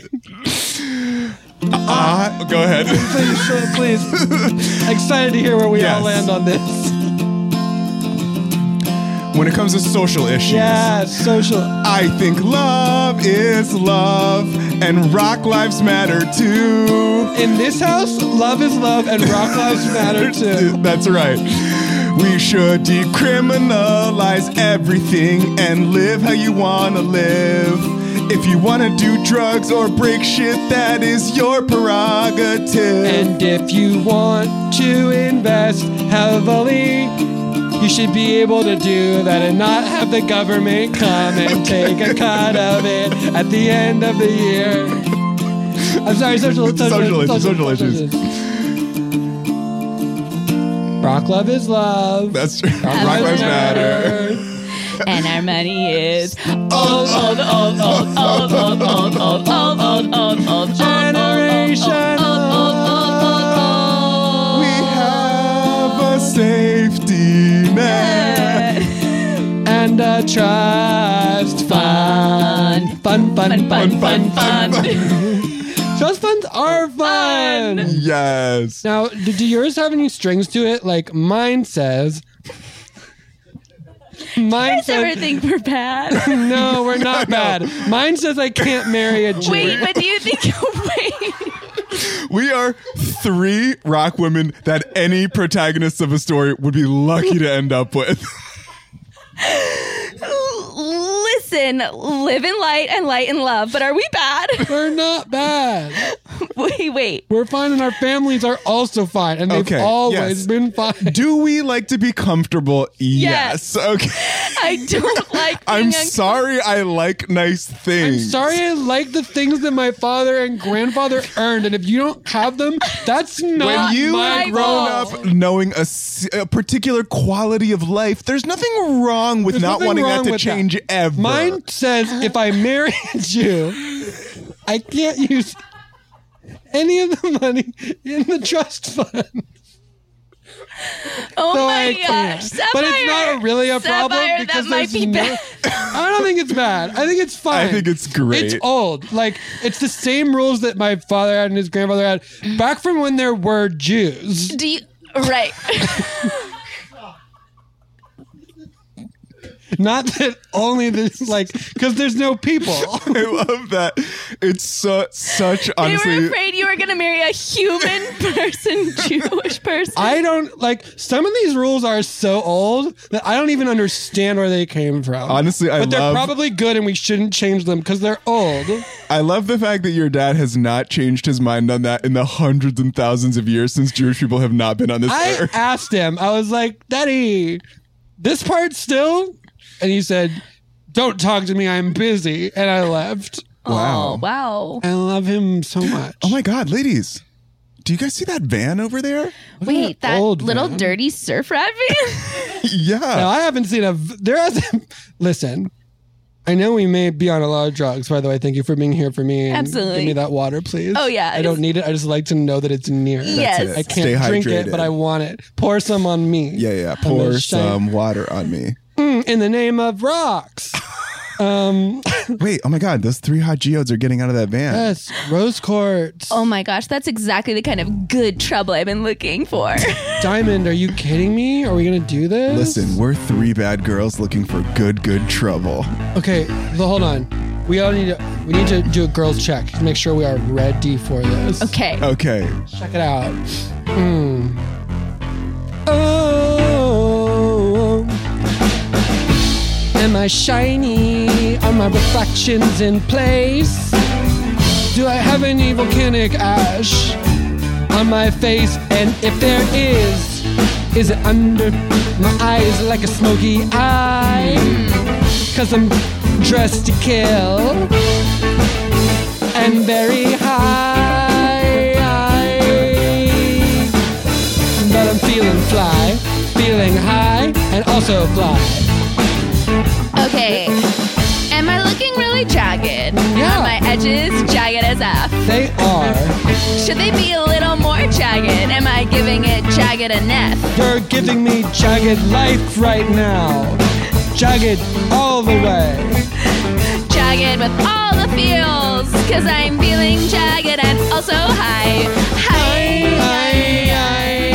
Uh, go ahead. Please, uh, please. Excited to hear where we Yes. all land on this. When it comes to social issues, Yeah, social. I think love is love and rock lives matter too. In this house, love is love and rock lives matter too. That's right. We should decriminalize everything and live how you want to live. If you want to do drugs or break shit, that is your prerogative. And if you want to invest heavily, you should be able to do that and not have the government come and take a cut of it at the end of the year. I'm sorry, social, social, Social issues, social issues. Rock love is love. That's true. Rock Rock lives matter. And our money is old, old, old, old, old, old, old, old, old, old, old, old, Generation. We have a safety net. And a trust fund. Fun, fun, fun, fun, fun. Trust funds are fun. Yes. Now, do, do yours have any strings to it? Like mine says. Mine Is everything we're bad? No, we're not bad. Mine says I can't marry a Jew. Wait, but do you think? Wait. We are three rock women that any protagonist of a story would be lucky to end up with. Listen, live in light and light in love, but are we bad? We're not bad. Wait, wait. We're fine, and our families are also fine, and they've Okay, always yes. been fine. Do we like to be comfortable? Yes. Yes. Okay. I don't like being I'm un- sorry I like nice I'm things. sorry I like the things that my father and grandfather earned, and if you don't have them, that's not When you my have grown fault. up knowing a, s- a particular quality of life, there's nothing wrong with There's not nothing wanting wrong that to with change that. ever. Mine says if I marry a Jew, I can't use any of the money in the trust fund. Oh So my I gosh, can't. Sapphire, But it's not really a problem Sapphire, because that might there's be no- bad. I don't think it's bad. I think it's fine. I think it's great. It's old. Like it's the same rules that my father had and his grandfather had back from when there were Jews. Do you right? Not that only this, like, because there's no people. I love that. It's so, such, honestly. They were afraid you were going to marry a human person, Jewish person. I don't like some of these rules are so old that I don't even understand where they came from. Honestly, I but they're love- probably good and we shouldn't change them because they're old. I love the fact that your dad has not changed his mind on that in the hundreds and thousands of years since Jewish people have not been on this I earth. asked him, I was like, Daddy, this part still? And he said, don't talk to me, I'm busy. And I left. Wow. Oh, wow. I love him so much. Oh my God, ladies. Do you guys see that van over there? Wait, that old little van. dirty surf rat van? Yeah. No, I haven't seen a. v- There hasn't. Listen, I know we may be on a lot of drugs. By the way, thank you for being here for me. And Absolutely. Give me that water, please. Oh, yeah. I don't need it. I just like to know that it's near. Yes. it. I can't Stay drink hydrated. it, but I want it. Pour some on me. Yeah, yeah. I'm Pour gonna shine- some water on me. Mm, in the name of rocks. um. Wait, oh my God, those three hot geodes are getting out of that van. Yes, rose quartz. Oh my gosh, that's exactly the kind of good trouble I've been looking for. Diamond, are you kidding me? Are we gonna do this? Listen, we're three bad girls looking for good, good trouble. Okay, so hold on. We all need to. We need to do a girls check to make sure we are ready for this. Okay. Okay. Check it out. Mm. Oh, am I shiny? Are my reflections in place? Do I have any volcanic ash? on my face? And if there is, is it under my eyes like a smoky eye? Cause I'm dressed to kill and very high. But I'm feeling fly, feeling high, and also fly. Okay. Am I looking really jagged? Yeah. Are my edges jagged as F? They are. Should they be a little more jagged? Am I giving it jagged enough? You're giving me jagged life right now. Jagged all the way. Jagged with all the feels. Cause I'm feeling jagged and also high. High, high, high,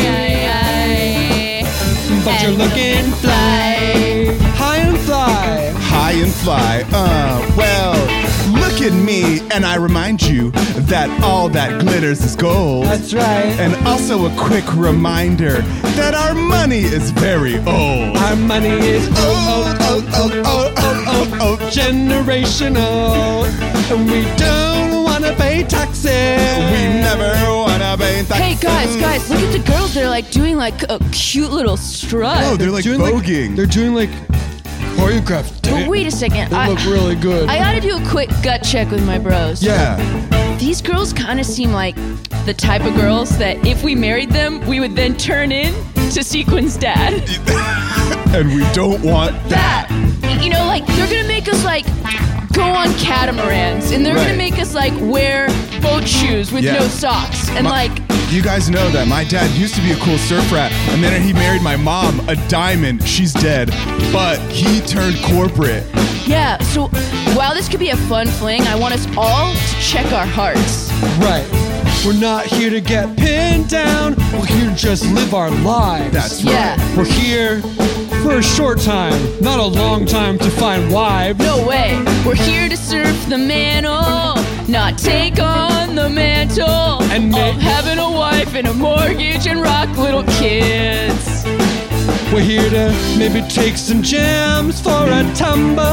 high, high. But you're looking fly. High and fly. High and fly. Uh, well, look at me, and I remind you that all that glitters is gold. That's right. And also a quick reminder that our money is very old. Our money is old, old, old, old, old, old, old, old, generational. And we don't wanna pay taxes. We never wanna pay taxes. Hey guys, guys, look at the girls. They're like doing like a cute little strut. Oh, they're like doing voguing. Like, they're doing like choreographed. But wait a second. They I, look really good. I gotta do a quick gut check with my bros. Yeah. These girls kind of seem like the type of girls that if we married them, we would then turn in to Sequin's dad. And we don't want that. That. You know, like, they're gonna make us, like, go on catamarans. And they're Right. gonna make us, like, wear boat shoes with Yeah. no socks. And, My- like... You guys know that my dad used to be a cool surf rat, and then he married my mom, a diamond. She's dead, but he turned corporate. Yeah, so while this could be a fun fling, I want us all to check our hearts. Right. We're not here to get pinned down. We're here to just live our lives. That's Yeah. right. We're here for a short time, not a long time to find wives. No way. We're here to surf the mantle, not take on the mantle And ma- of having a wife and a mortgage and rock little kids. We're here to maybe take some gems for a tumble.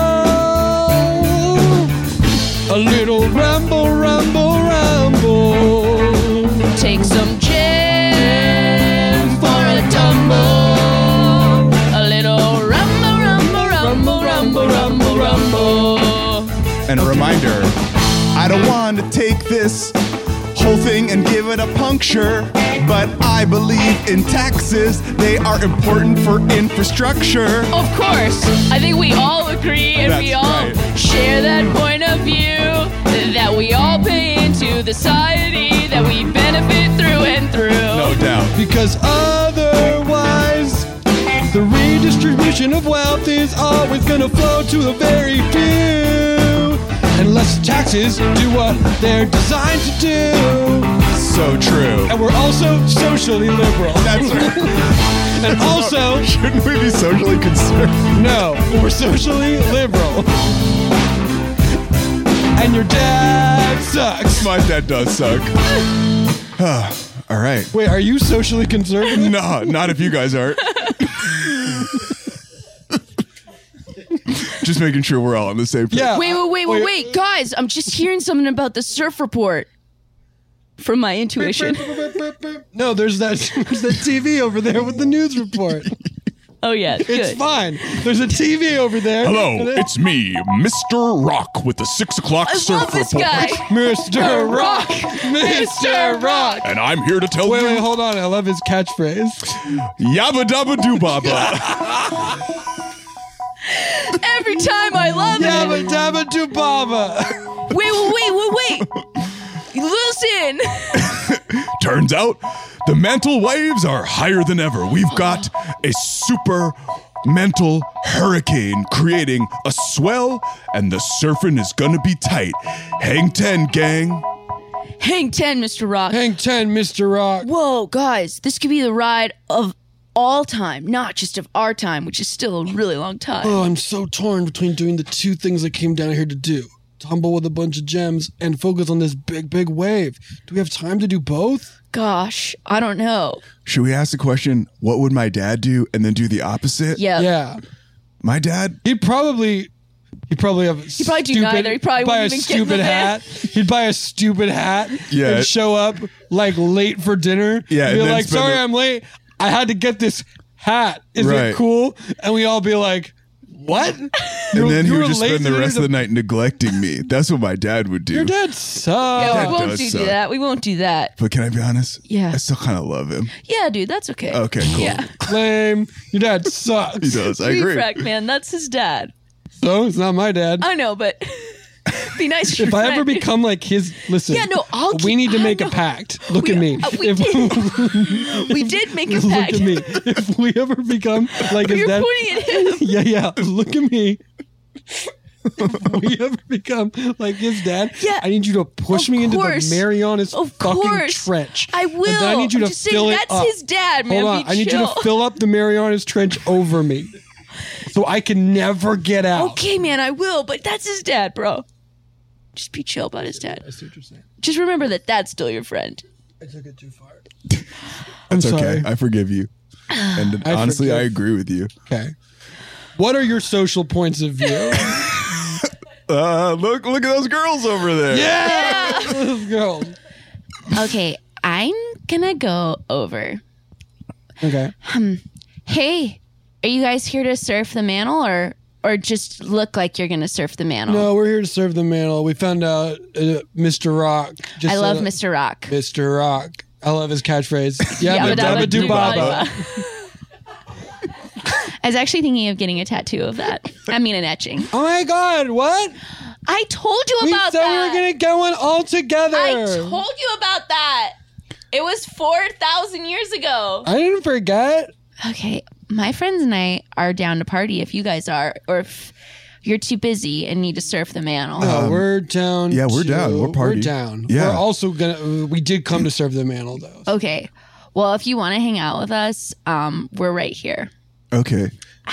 A little ramble, ramble, ramble. Take some gems for a tumble. A little rumble, rumble, rumble, rumble, rumble, rumble. And a reminder, I don't want to take this whole thing and give it a puncture, but I believe in taxes. They are important for infrastructure. Of course, I think we all agree and we That's all right. share that point of view that we all pay into the society that we benefit through and through. No doubt. Because otherwise, the redistribution of wealth is always gonna flow to the very few. Unless taxes do what they're designed to do. So true. And we're also socially liberal. That's right. And also, Shouldn't we be socially conservative? no, we're socially liberal. And your dad sucks. My dad does suck. All right. Wait, are you socially conservative? No, not if you guys aren't. Just making sure we're all on the same page. Yeah. Wait, wait, wait, wait, wait. Guys, I'm just hearing something about the surf report from my intuition. No, there's that, there's that T V over there with the news report. Oh, yeah, It's good. fine. There's a T V over there. Hello, And it- it's me, Mister Rock, with the six o'clock I surf love this report. guy. Mister Rock. Mister Rock. And I'm here to tell Wait, you, wait, hold on. I love his catchphrase. Yabba dabba doo baba. Every time I love Yabba it. dabba doo baba. Wait, wait, wait, wait, wait. Listen. turns out the mantle waves are higher than ever. We've got a super mental hurricane creating a swell, and the surfing is gonna be tight. Hang ten, gang. Hang ten, Mister Rock. Hang ten, Mister Rock. Whoa, guys, this could be the ride of all time, not just of our time, which is still a really long time. Oh, I'm so torn between doing the two things I came down here to do. Tumble with a bunch of gems and focus on this big, big wave. Do we have time to do both? Gosh, I don't know. Should we ask the question, what would my dad do, and then do the opposite? Yeah. Yeah. My dad? He'd probably He'd probably have. He'd probably do stupid, neither. He probably buy a wouldn't even get in the stupid van. hat. He'd buy a stupid hat. Yeah. And show up like late for dinner. Yeah, And and be then like, spend sorry, the- I'm late. I had to get this hat. Is Right. it cool? And we all be like, what? And then he you would were just spend the lazy rest to- of the night neglecting me. That's what my dad would do. Your dad sucks. Yeah, That we won't does do suck. that. We won't do that. But can I be honest? Yeah. I still kind of love him. Yeah, dude, that's okay. Okay, cool. Yeah. Lame. Your dad sucks. He does. I agree. Refract, man. That's his dad. So it's not my dad. I know, but be nice to your If I ever friend. become like his, listen. Yeah, no, I'll We keep- need to I make a know. pact. Look We- at me. uh, we If- did. We did make a Look pact. at me. If we ever become like his You're dad, pointing at him. yeah, yeah. Look at me. If we ever become like his dad, Yeah, I need you to push of me into course. the Marianas Of fucking course. trench. I will. And then I need you I'm to just saying, fill it that's up. his dad, man. Hold on. Be I need you chill. to fill up the Marianas Trench over me, so I can never get out. Okay, man, I will, but that's his dad, bro. Just be chill about his dad. I see what you're saying. Just remember that that's still your friend. I took it too far. That's I'm okay. sorry. I forgive you. And I honestly, forgive. I agree with you. Okay. What are your social points of view? Uh, look, look at those girls over there. Yeah, those girls. Okay, I'm gonna go over. Okay. Um, hey, are you guys here to surf the mantle, or or just look like you're gonna surf the mantle? No, we're here to serve the mantle. We found out uh, Mister Rock. I love said- Mister Rock. Mister Rock. I love his catchphrase. Yabba Yabba dabba dabba doo doo baba. I was actually thinking of getting a tattoo of that. I mean, an etching. Oh my God! What? I told you We about said that. we were gonna get one all together. I told you about that. It was four thousand years ago. I didn't forget. Okay, my friends and I are down to party if you guys are, or if you're too busy and need to surf the mantle. No, Um, we're down. yeah, we're to- down. We're party. We're down. Yeah. We're also gonna. We did come to serve the mantle though. Okay. Well, if you want to hang out with us, um, we're right here. Okay.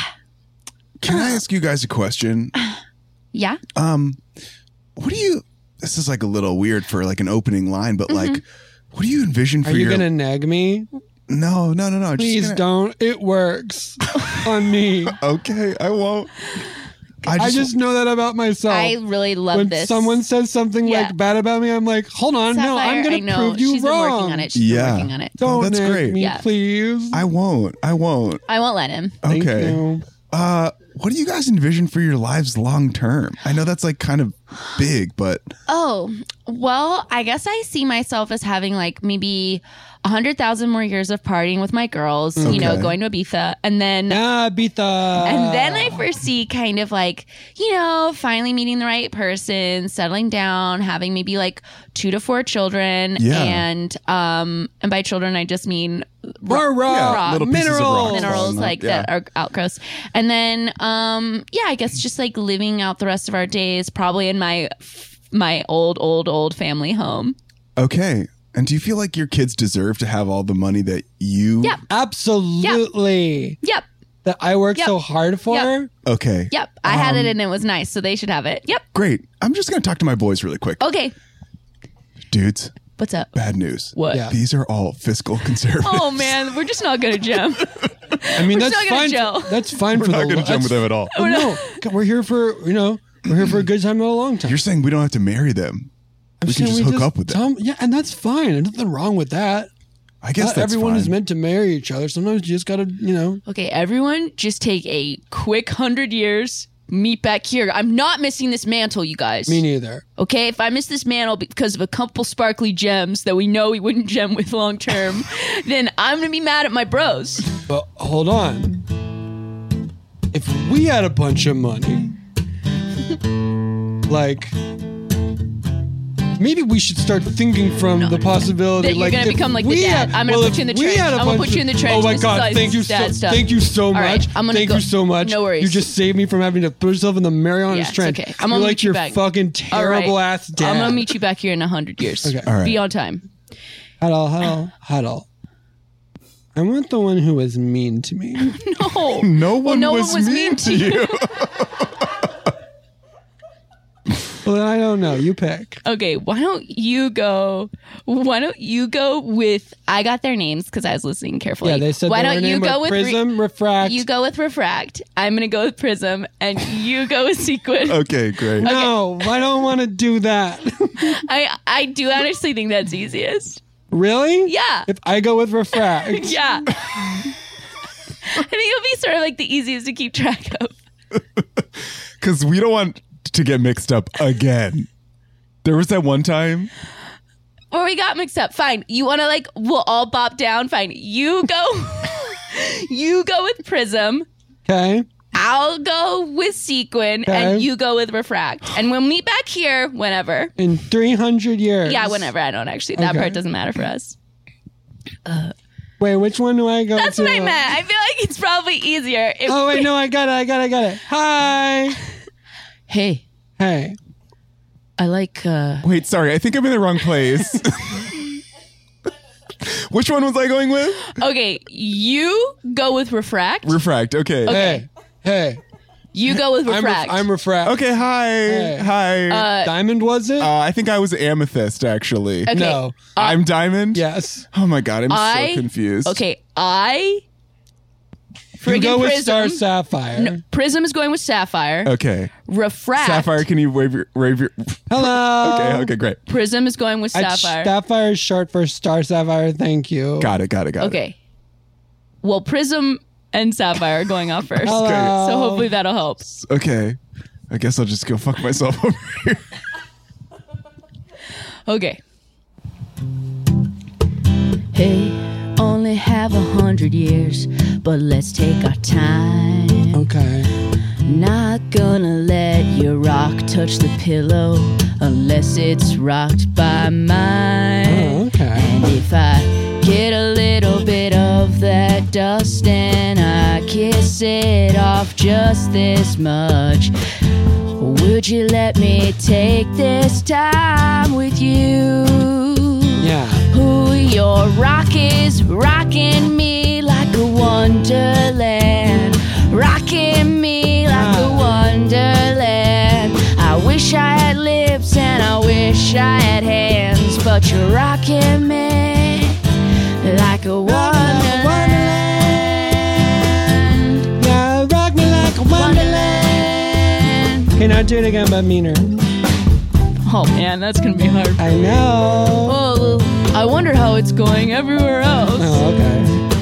Can I ask you guys a question? Yeah? Um, what do you? This is like a little weird for like an opening line, but like, what do you envision for Are you your? gonna nag me? No, no, no, no. Please just gonna- don't. It works on me. Okay, I won't. I just, I just know that about myself. I really love when this. someone says something Yeah. like bad about me, I'm like, hold on, no, Sapphire, I'm gonna I know. prove you She's wrong. been working on it. She's Yeah. been working on it. Don't Oh, that's nag great. me, Yeah. please. I won't. I won't. I won't let him. Thank Okay. you. Uh, what do you guys envision for your lives long term? I know that's like kind of big, but Oh, well, I guess I see myself as having like maybe a hundred thousand more years of partying with my girls, you know, Okay. going to Ibiza, and then Ah, Bitha. and then I foresee kind of like, you know, finally meeting the right person, settling down, having maybe like two to four children, Yeah. and um, and by children I just mean Raw, raw, rock, little pieces of minerals. rock. minerals falling like up, yeah. that are out gross. And then um yeah, I guess just like living out the rest of our days probably in my my old old old family home. okay. And do you feel like your kids deserve to have all the money that you? Yep. Absolutely. Yep. That I worked Yep. so hard for. Yep. Okay. Yep. I had Um, it and it was nice, so they should have it. Yep. Great. I'm just gonna talk to my boys really quick, Okay. dudes. What's up? Bad news. What? Yeah. These are all fiscal conservatives. Oh man, we're just not gonna gem. I mean, We're that's still gonna fine. gel. That's fine We're for not the gonna lo- jump with that's- them at all. Oh, no, we're here for you know we're here for a good time, not a long time. You're saying we don't have to marry them. I'm we can saying just hook up with them. tell 'em- yeah, and that's fine. There's nothing wrong with that. I guess Not that's everyone fine. is meant to marry each other. Sometimes you just gotta, you know. Okay, everyone, just take a quick hundred years. Meet back here. I'm not missing this mantle, you guys. Me neither. Okay, if I miss this mantle because of a couple sparkly gems that we know we wouldn't gem with long term, then I'm gonna be mad at my bros. But hold on. If we had a bunch of money, like maybe we should start thinking from the possibility That you're like gonna if become like the we dad. had- I'm gonna well, put you in the if we trench. had a I'm gonna bunch put you in of- the trench. Oh my This is god, like thank you dad so stuff. thank you so All much. right, I'm gonna thank go- you so much. No worries. You just saved me from having to put yourself in the Marianas Yeah, it's Trench. okay. I'm You're gonna like meet you your back. fucking All right. terrible ass dad. I'm gonna meet you back here in a hundred years. Okay. All right. Be on time. Huddle, huddle, huddle. I want the one who was mean to me. No. No one Well, no was, one was mean, mean to to you. Well, then I don't know. You pick. Okay, why don't you go? Why don't you go with? I got their names because I was listening carefully. Yeah, they said why they don't were you named go with with re- Prism, Refract. You go with Refract. I'm gonna go with Prism, and you go with Sequin. Okay, great. No, I don't want to do that. I I do honestly think that's easiest. Really? Yeah. If I go with Refract. Yeah. I think it'll be sort of like the easiest to keep track of. Because we don't want to get mixed up again. There was that one time. Or we got mixed up. Fine. You want to like, we'll all bop down. Fine. You go. You go with Prism. Okay. I'll go with Sequin. Okay. And you go with Refract. And we'll meet back here whenever. In three hundred years. Yeah, whenever. I don't actually. That Okay. part doesn't matter for us. Uh, Wait, which one do I go That's to? what I meant. I feel like it's probably easier. If Oh, wait, no, I got it. I got it. I got it. Hi. Hey. Hey. I like. Uh... Wait, sorry. I think I'm in the wrong place. Which one was I going with? Okay, you go with Refract. Refract. Okay. Okay. Hey. Hey. You go with I'm, Refract. ref- I'm Refract. Okay. Hi. Hey. Hi. Uh, Diamond, was it? Uh, I think I was Amethyst, actually. Okay. No. I'm Diamond? Yes. Oh my God. I'm I- so confused. Okay, I. You friggin' go with Prism. Star Sapphire. No, Prism is going with Sapphire. Okay. Refract. Sapphire, can you wave your. Wave your Hello. okay. Okay. Great. Prism is going with I- Sapphire. Sapphire is short for Star Sapphire. Thank you. Got it. Got it. Got it. Okay. Well, Prism and Sapphire are going off first. Hello. So hopefully that'll help. Okay. I guess I'll just go fuck myself over here. Okay. Hey, only have a hundred years, but let's take our time. Okay. Not gonna let your rock touch the pillow unless it's rocked by mine. Oh, okay. And if I get a little bit of that dust and I kiss it off just this much, would you let me take this time with you? Yeah. Ooh, your rock is rocking me like a wonderland. Rocking me like a wonderland. I wish I had lips and I wish I had hands, but you're rocking me like a wonderland. Yeah, rock me like a Wonderland. Okay, now do it again, but meaner. Oh man, that's gonna be hard. I know. Well, I wonder how it's going everywhere else. Oh, okay.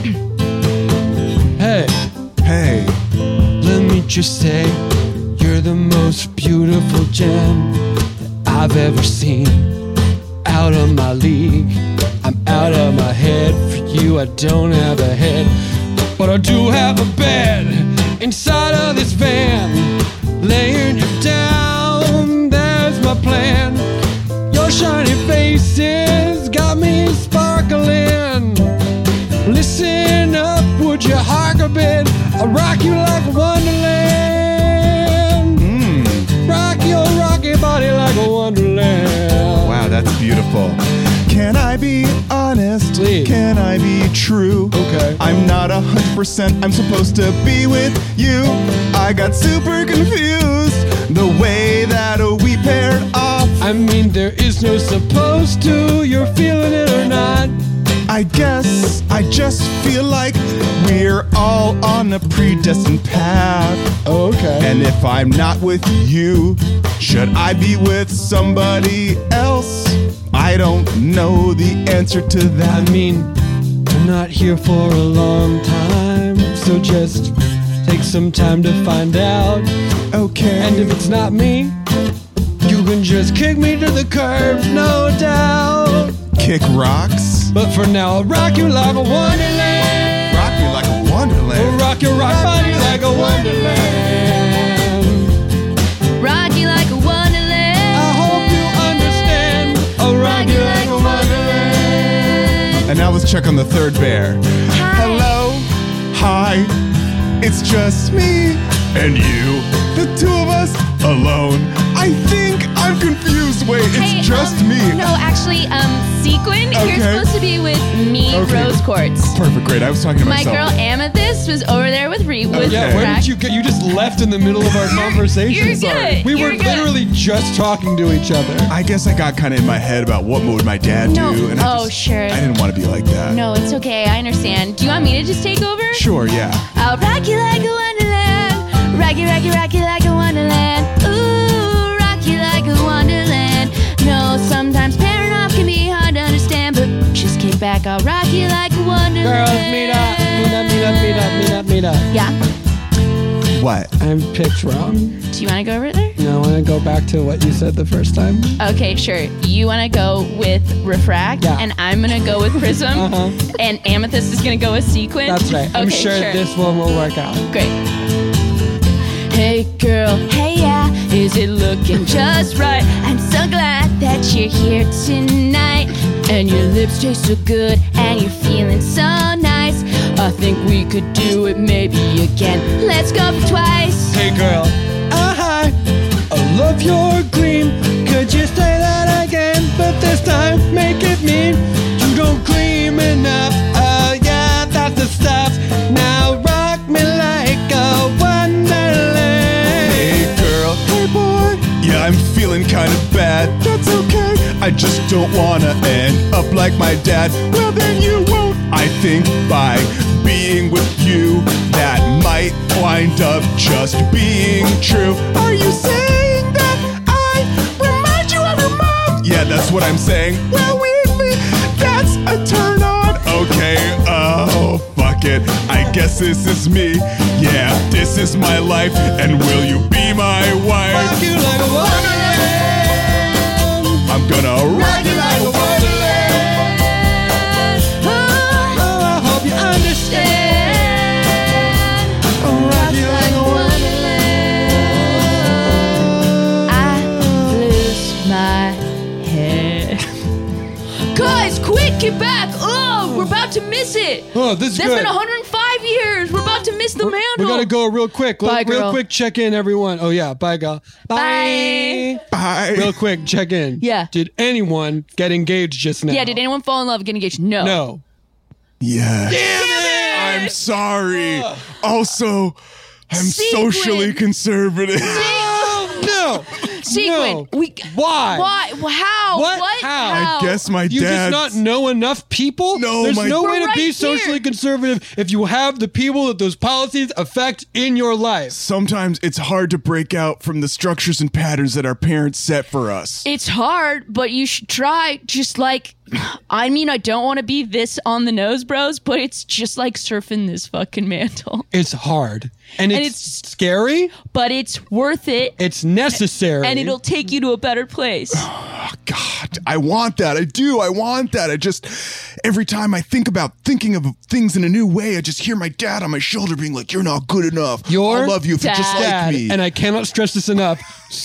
Hey, Hey. let me just say, you're the most beautiful gem that I've ever seen. Out of my league, I'm out of my head. For you, I don't have a head, but I do have a bed inside of this van. Laying you down, there's my plan. Your shiny faces got me sparkling. Listen up, would you hark a bit? I'll rock you like a wonderland. Mm. Rock your rocky body like a wonderland. Wow, that's beautiful. Can I be honest? Please. Can I be true? Okay. I'm not a hundred percent. I'm supposed to be with you. I got super confused the way that we paired off. I mean, there is no supposed to. You're feeling it or not. I guess I just feel like we're all on a predestined path. Okay. And if I'm not with you, should I be with somebody else? I don't know the answer to that. I mean, I'm not here for a long time, so just take some time to find out. Okay. And if it's not me, you can just kick me to the curb, no doubt. Kick rocks? But for now, I'll rock you like a wonderland. Rock me like a I'll wonderland. rock your rock body like a wonderland. Rock you like a wonderland. I hope you understand. I'll rock you like a wonderland. And now let's check on the third bear. Hi. Hello. Hi. It's just me and you. The two of us alone. I think I'm I'm confused. Wait, it's Hey, just um, me. No, actually, um, Sequin, Okay. you're supposed to be with me, Okay. Rose Quartz. Perfect, great. I was talking to My myself. girl Amethyst was over there with Re. With Yeah, where Rack. did you get? You just left in the middle of our conversation. you're Sorry. good, We you're were good. literally just talking to each other. I guess I got kind of in my head about what would my dad No. do. And I Oh, just, sure. I didn't want to be like that. No, it's okay. I understand. Do you want me to just take over? Sure, yeah. I'll rock you like a wonderland. Rock you, rock you, rock you like a wonderland. Ooh, rock you like a wonderland. No, sometimes pairing off can be hard to understand, but just kick back. I'll rock you like a wonderland. Girls, meet up, meet up, meet up, meet up, meet up, meet up. Yeah. What? I'm picked wrong. Do you want to go over there? No, I want to go back to what you said the first time. Okay, sure. You want to go with Refract, Yeah. and I'm going to go with Prism, Uh-huh. and Amethyst is going to go with Sequin. That's right. I'm Okay, sure, this one will work out. Great. Hey girl, hey yeah, is it looking just right? I'm so glad that you're here tonight. And your lips taste so good, and you're feeling so nice. I think we could do it maybe again. Let's go for twice. Hey girl, uh, hi. I love your gleam. Could you say that again? But this time, make it mean. You don't gleam enough. Oh yeah, that's the stuff. Now rock me like a wonderland. Hey, girl. Hey, boy. Yeah, I'm feeling kind of bad. That's okay. I just don't want to end up like my dad. Well, then you won't. I think by being with you, that might wind up just being true. Are you saying that I remind you of your mom? Yeah, that's what I'm saying. Well, weirdly, that's a turn on. Okay, oh, fuck it. I guess this is me. Yeah, this is my life. And will you be my wife? Rock you like a wonderland. I'm gonna rock you like a wonderland. Oh, I hope you understand. Rock you like a wonderland. I lose my head. Guys, quick, get back. Oh, we're about to miss it. Oh, this is That's good. been one hundred five years. We're about to miss the mantle. We gotta go real quick. Bye, real girl. quick, check in, everyone. Oh yeah, bye, girl. Bye. Bye. Real quick, check in. Yeah. Did anyone get engaged just now? Yeah, did anyone fall in love and get engaged? No. No. Yes. Damn it! I'm sorry. Also, I'm Sequin. socially conservative. Oh, no. Sequin, No. we Why? Why? Wh- How? What? What? How? I guess my You dad. just not know enough people? No, There's my- no We're way to right be here. socially conservative if you have the people that those policies affect in your life. Sometimes it's hard to break out from the structures and patterns that our parents set for us. It's hard, but you should try. Just like, I mean, I don't want to be this on the nose, bros, but it's just like surfing this fucking mantle. It's hard. And it's, And it's- scary. But it's worth it, It's necessary. and it'll take you to a better place. God, I want that. I do. I want that. I just, every time I think about thinking of things in a new way, I just hear my dad on my shoulder being like, "You're not good enough. Your I love you if you're just dad, like me." and I cannot stress this enough,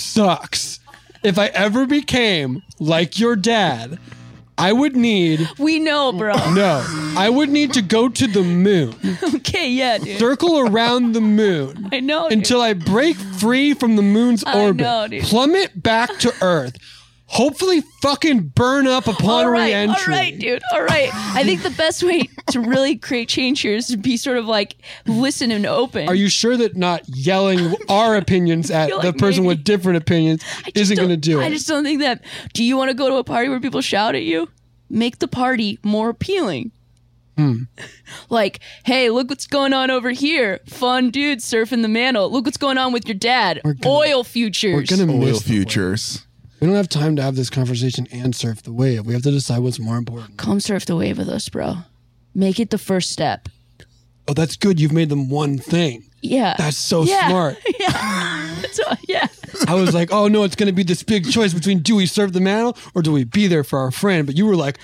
sucks. If I ever became like your dad, I would need, We know, bro. no, I would need to go to the moon, Okay, yeah, dude. circle around the moon I know, dude. until I break free from the moon's I orbit, know, dude. plummet back to Earth, hopefully fucking burn up upon All right, re-entry. all right, dude. All right. I think the best way to really create change here is to be sort of like listen and open. Are you sure that not yelling our opinions at feel the like person maybe- with different opinions I just isn't don't- going to do it? I just don't think that. Do you want to go to a party where people shout at you? Make the party more appealing. Hmm. Like, hey, look what's going on over here. Fun dude surfing the mantle. Look what's going on with your dad. gonna- Oil futures. We're going to Oil miss the futures. We don't have time to have this conversation and surf the wave. We have to decide what's more important. Come surf the wave with us, bro. Make it the first step. Oh, that's good. You've made them one thing. Yeah. That's so Yeah. smart. Yeah. That's all, yeah. I was like, oh no, it's going to be this big choice between do we surf the mantle or do we be there for our friend? But you were like,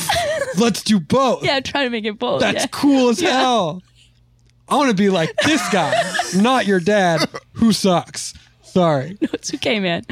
let's do both. Yeah, try to make it both. That's yeah. cool as Yeah. hell. I want to be like this guy, not your dad who sucks. Sorry. No, it's okay, man.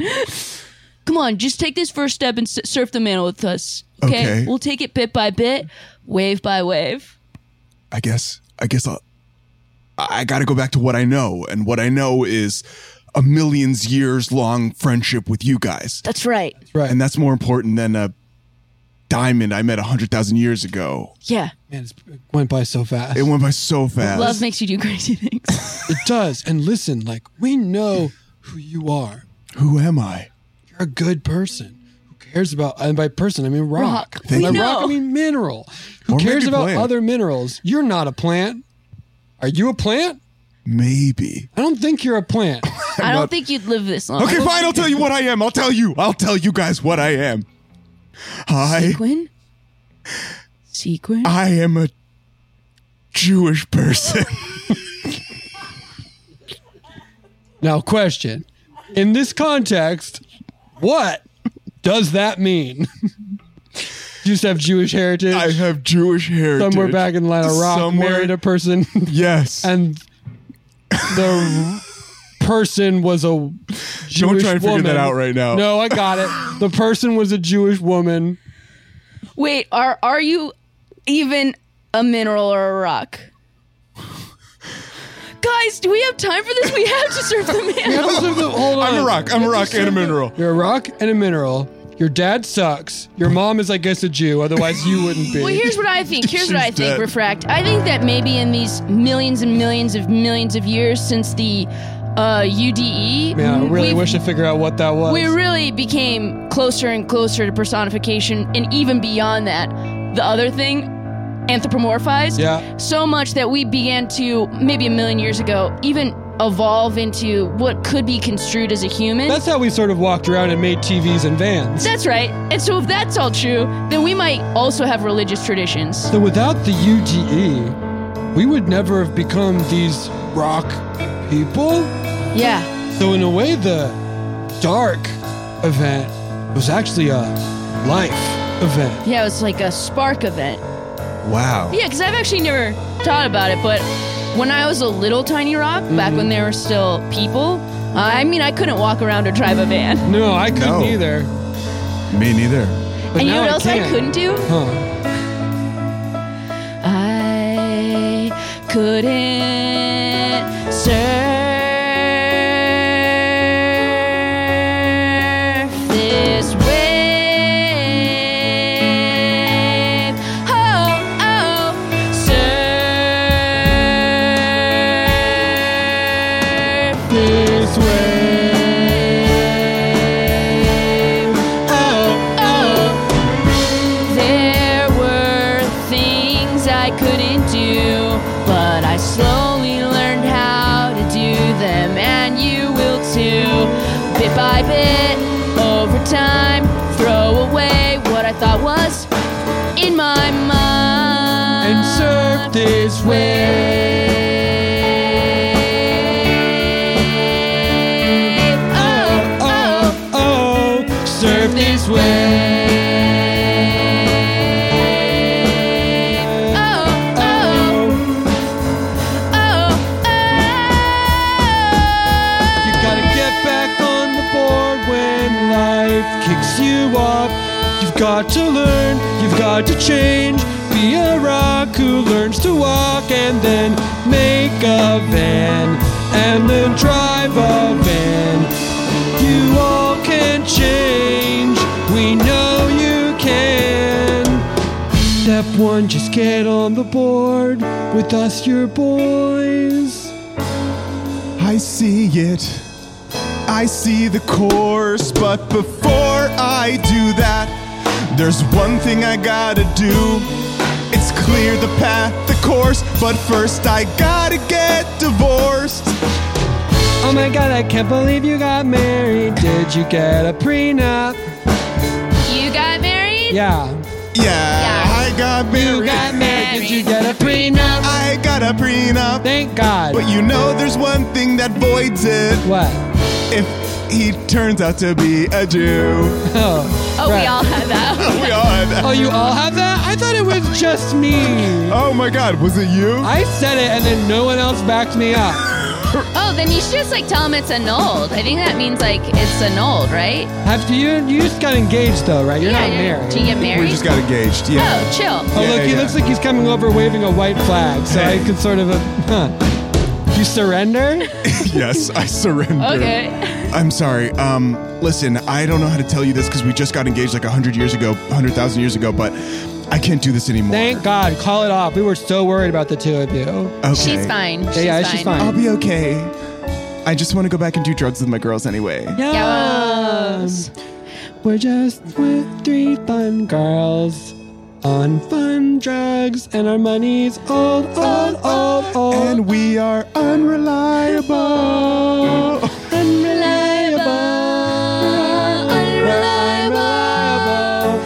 Come on, just take this first step and s- surf the mantle with us. Okay? Okay. We'll take it bit by bit, wave by wave. I guess I guess I'll, I got to go back to what I know, and what I know is a millions years long friendship with you guys. That's right. Right. And that's more important than a diamond I met a hundred thousand years ago. Yeah. Man, it's- it went by so fast. It went by so fast. Love makes you do crazy things. It does. And listen, like, we know who you are. Who am I? You're a good person. Who cares about, and by person, I mean rock. Rock. By We rock, know. I mean mineral. Who Or cares maybe about plant. other minerals? You're not a plant. Are you a plant? Maybe. I don't think you're a plant. I don't think you'd live this long. Okay, fine. I'll tell you what I am. I'll tell you. I'll tell you guys what I am. I, Sequin? Sequin? I am a Jewish person. Now, question. In this context, what does that mean? You just have Jewish heritage? I have Jewish heritage. Somewhere back in the line of rock, Somewhere- married a person. Yes. And the person was a Jewish try and figure woman. that out right now. No, I got it. The person was a Jewish woman. Wait, are are you even a mineral or a rock? Guys, do we have time for this? We have to serve the We man. have to serve the- hold I'm on. a rock. I'm a rock and a mineral. You're a rock and a mineral. Your dad sucks. Your mom is, I guess, a Jew. Otherwise, you wouldn't be. Well, here's what I think. Here's what I She's think, dead. Refract. I think that maybe in these millions and millions of millions of years since the uh, U D E, Man, I really we've- wish I figured out what that was. we really became closer and closer to personification, and even beyond that, the other thing, anthropomorphized. Yeah. So much that we began to, maybe a million years ago, even evolve into what could be construed as a human. That's how we sort of walked around and made T Vs and vans. That's right. And so if that's all true, then we might also have religious traditions. So without the U D E, we would never have become these rock people. Yeah. So in a way, the dark event was actually a life event. Yeah, it was like a spark event. Wow. Yeah, because I've actually never thought about it, but when I was a little tiny rock, back when there were still people, uh, I mean, I couldn't walk around or drive a van. No, I couldn't No. either. Me neither. But And you now know what else I can. couldn't do? Huh. I couldn't surf this wave. Oh, oh, surf This way. Oh, oh. There were things I couldn't do, but I slowly learned how to do them, and you will too. Bit by bit, over time, throw away what I thought was in my mind. And surf this way. Oh, oh, Oh, surf this way. oh, oh, oh, oh. You gotta get back on the board when life kicks you up. You've got to learn, you've got to change. Be a rock who learns to walk and then make a van and then drive a van. You all can change, we know you can. Step one, just get on the board with us, your boys. I see it. I see the course, but before I do that, there's one thing I gotta do. It's clear the path, the course, but first I gotta get divorced. Oh my god, I can't believe you got married. Did you get a prenup? You got married? Yeah. Yeah, Yeah. I got married. You got married. Did you get a prenup? I got a prenup. Thank God. But you know there's one thing that voids it. What? If he turns out to be a Jew. Oh, Oh, right. we all had that. We all had that. Oh, you all have that? I thought it was just me. Oh my god, was it you? I said it and then no one else backed me up. Oh, then you should just like tell him it's annulled. I think that means like it's annulled, right? Have to, you you just got engaged though, right? You're Yeah, not you're- married. Do you get married? We just got engaged, yeah. Oh, chill. Oh, Yeah, look, he yeah. looks like he's coming over waving a white flag, so I Hey. could sort of, uh, huh. You surrender? Yes, I surrender. Okay. I'm sorry. Um, listen, I don't know how to tell you this because we just got engaged like one hundred years ago, one hundred thousand years ago, but I can't do this anymore. Thank God. Call it off. We were so worried about the two of you. Okay. She's fine. Yeah, She's yeah, fine. she's fine. I'll be okay. I just want to go back and do drugs with my girls anyway. Yes. We're just with three fun girls on fun drugs, and our money's old, old, old, old. And we are unreliable. Unreliable. Unreliable.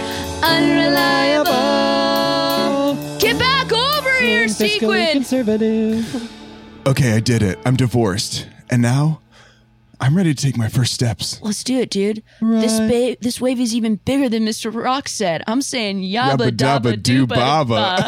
Unreliable. Get back over here, Fiscally Sequin. conservative. Okay, I did it. I'm divorced. And now, I'm ready to take my first steps. Let's do it, dude. This ba- this wave is even bigger than Mister Rock said. I'm saying yabba dabba doo baba.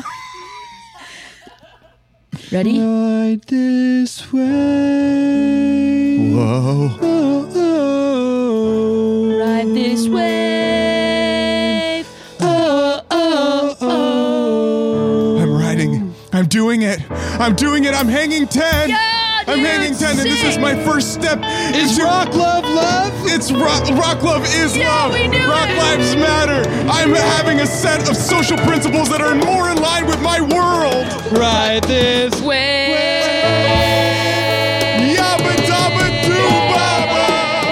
Ready? Right this way. Whoa. Oh, oh. Ride this wave. Oh, oh, oh. I'm riding. I'm doing it. I'm doing it. I'm hanging ten. Yeah, I'm dude, hanging ten, and this is sing. my first step. Is into- rock love love? It's rock, rock love is Yeah, love. we knew rock it. lives matter. I'm having a set of social principles that are more in line with my world. Right this Wave. Yabba dabba doo baba.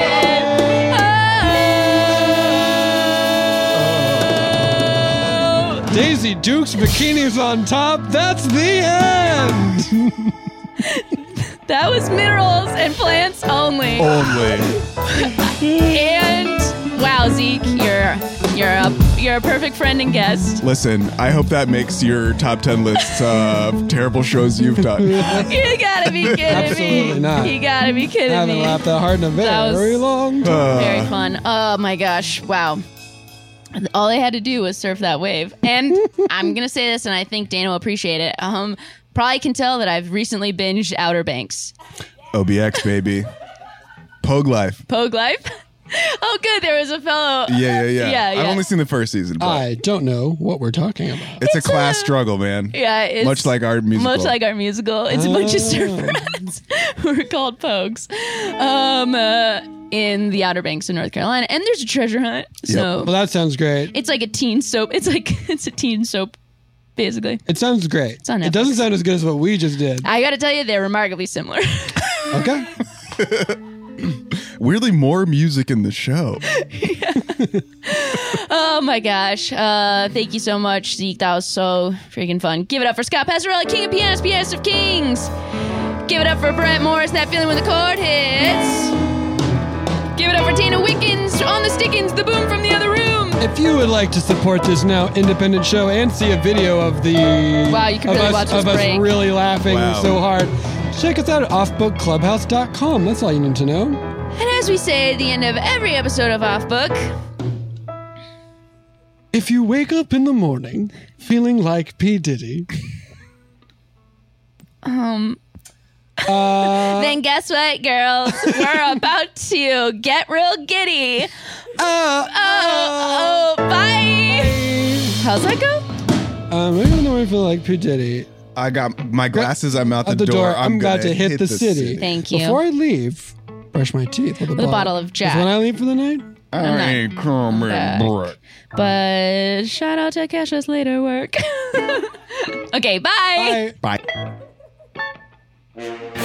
Daisy Duke's bikinis on top. That's the end. That was minerals and plants only. Only. And wow, Zeke, you're you're a you're a perfect friend and guest. Listen, I hope that makes your top ten lists of terrible shows you've done. You gotta be kidding Absolutely me. not. You gotta be kidding I haven't me. laughed that hard in a That was- very long time. Very fun. Oh my gosh. Wow. All I had to do was surf that wave. And I'm going to say this, and I think Dana will appreciate it. Um, probably can tell that I've recently binged Outer Banks. O B X, baby. Pogue Life. Pogue Life? Oh, good. There was a fellow. Yeah, yeah, yeah. Yeah, yeah. I've only seen the first season. But I don't know what we're talking about. it's, a class struggle, man. Yeah, it's Much like our musical. Much like our musical. It's a bunch of Oh. surf rats who are called Pogues. Um, uh, in the Outer Banks of North Carolina. And there's a treasure hunt. So Well, that sounds great. it's like a teen soap. It's like, it's a teen soap, basically. It sounds great. It's on It Netflix. doesn't sound as good as what we just did. I got to tell you, they're remarkably similar. Okay. Weirdly, more music in the show. Oh my gosh. Uh, thank you so much, Zeke. That was so freaking fun. Give it up for Scott Passarella, King of Pianists, Pianist of Kings. Give it up for Brett Morris, That Feeling When the Chord Hits. Give it up for Tina Wickens, On the Stickins, The Boom from the Other Room. If you would like to support this now independent show and see a video of the Wow, you can of really us, watch us of us break. really laughing Wow. so hard, check us out at off book clubhouse dot com. That's all you need to know. And as we say at the end of every episode of Off Book, If you wake up in the morning feeling like P. Diddy, um, uh, then guess what, girls? We're about to get real giddy. uh, Oh, oh, bye. How's that go? um, wake up in the morning feeling like P. Diddy. I got my glasses. I'm out the, At the door, I'm, about gonna to hit, the, city. Thank you. Before I leave, brush my teeth with a, With a bottle of Jack. 'Cause when I leave for the night, I ain't coming back. back. But shout out to Kesha's later work. Okay, bye. I Bye.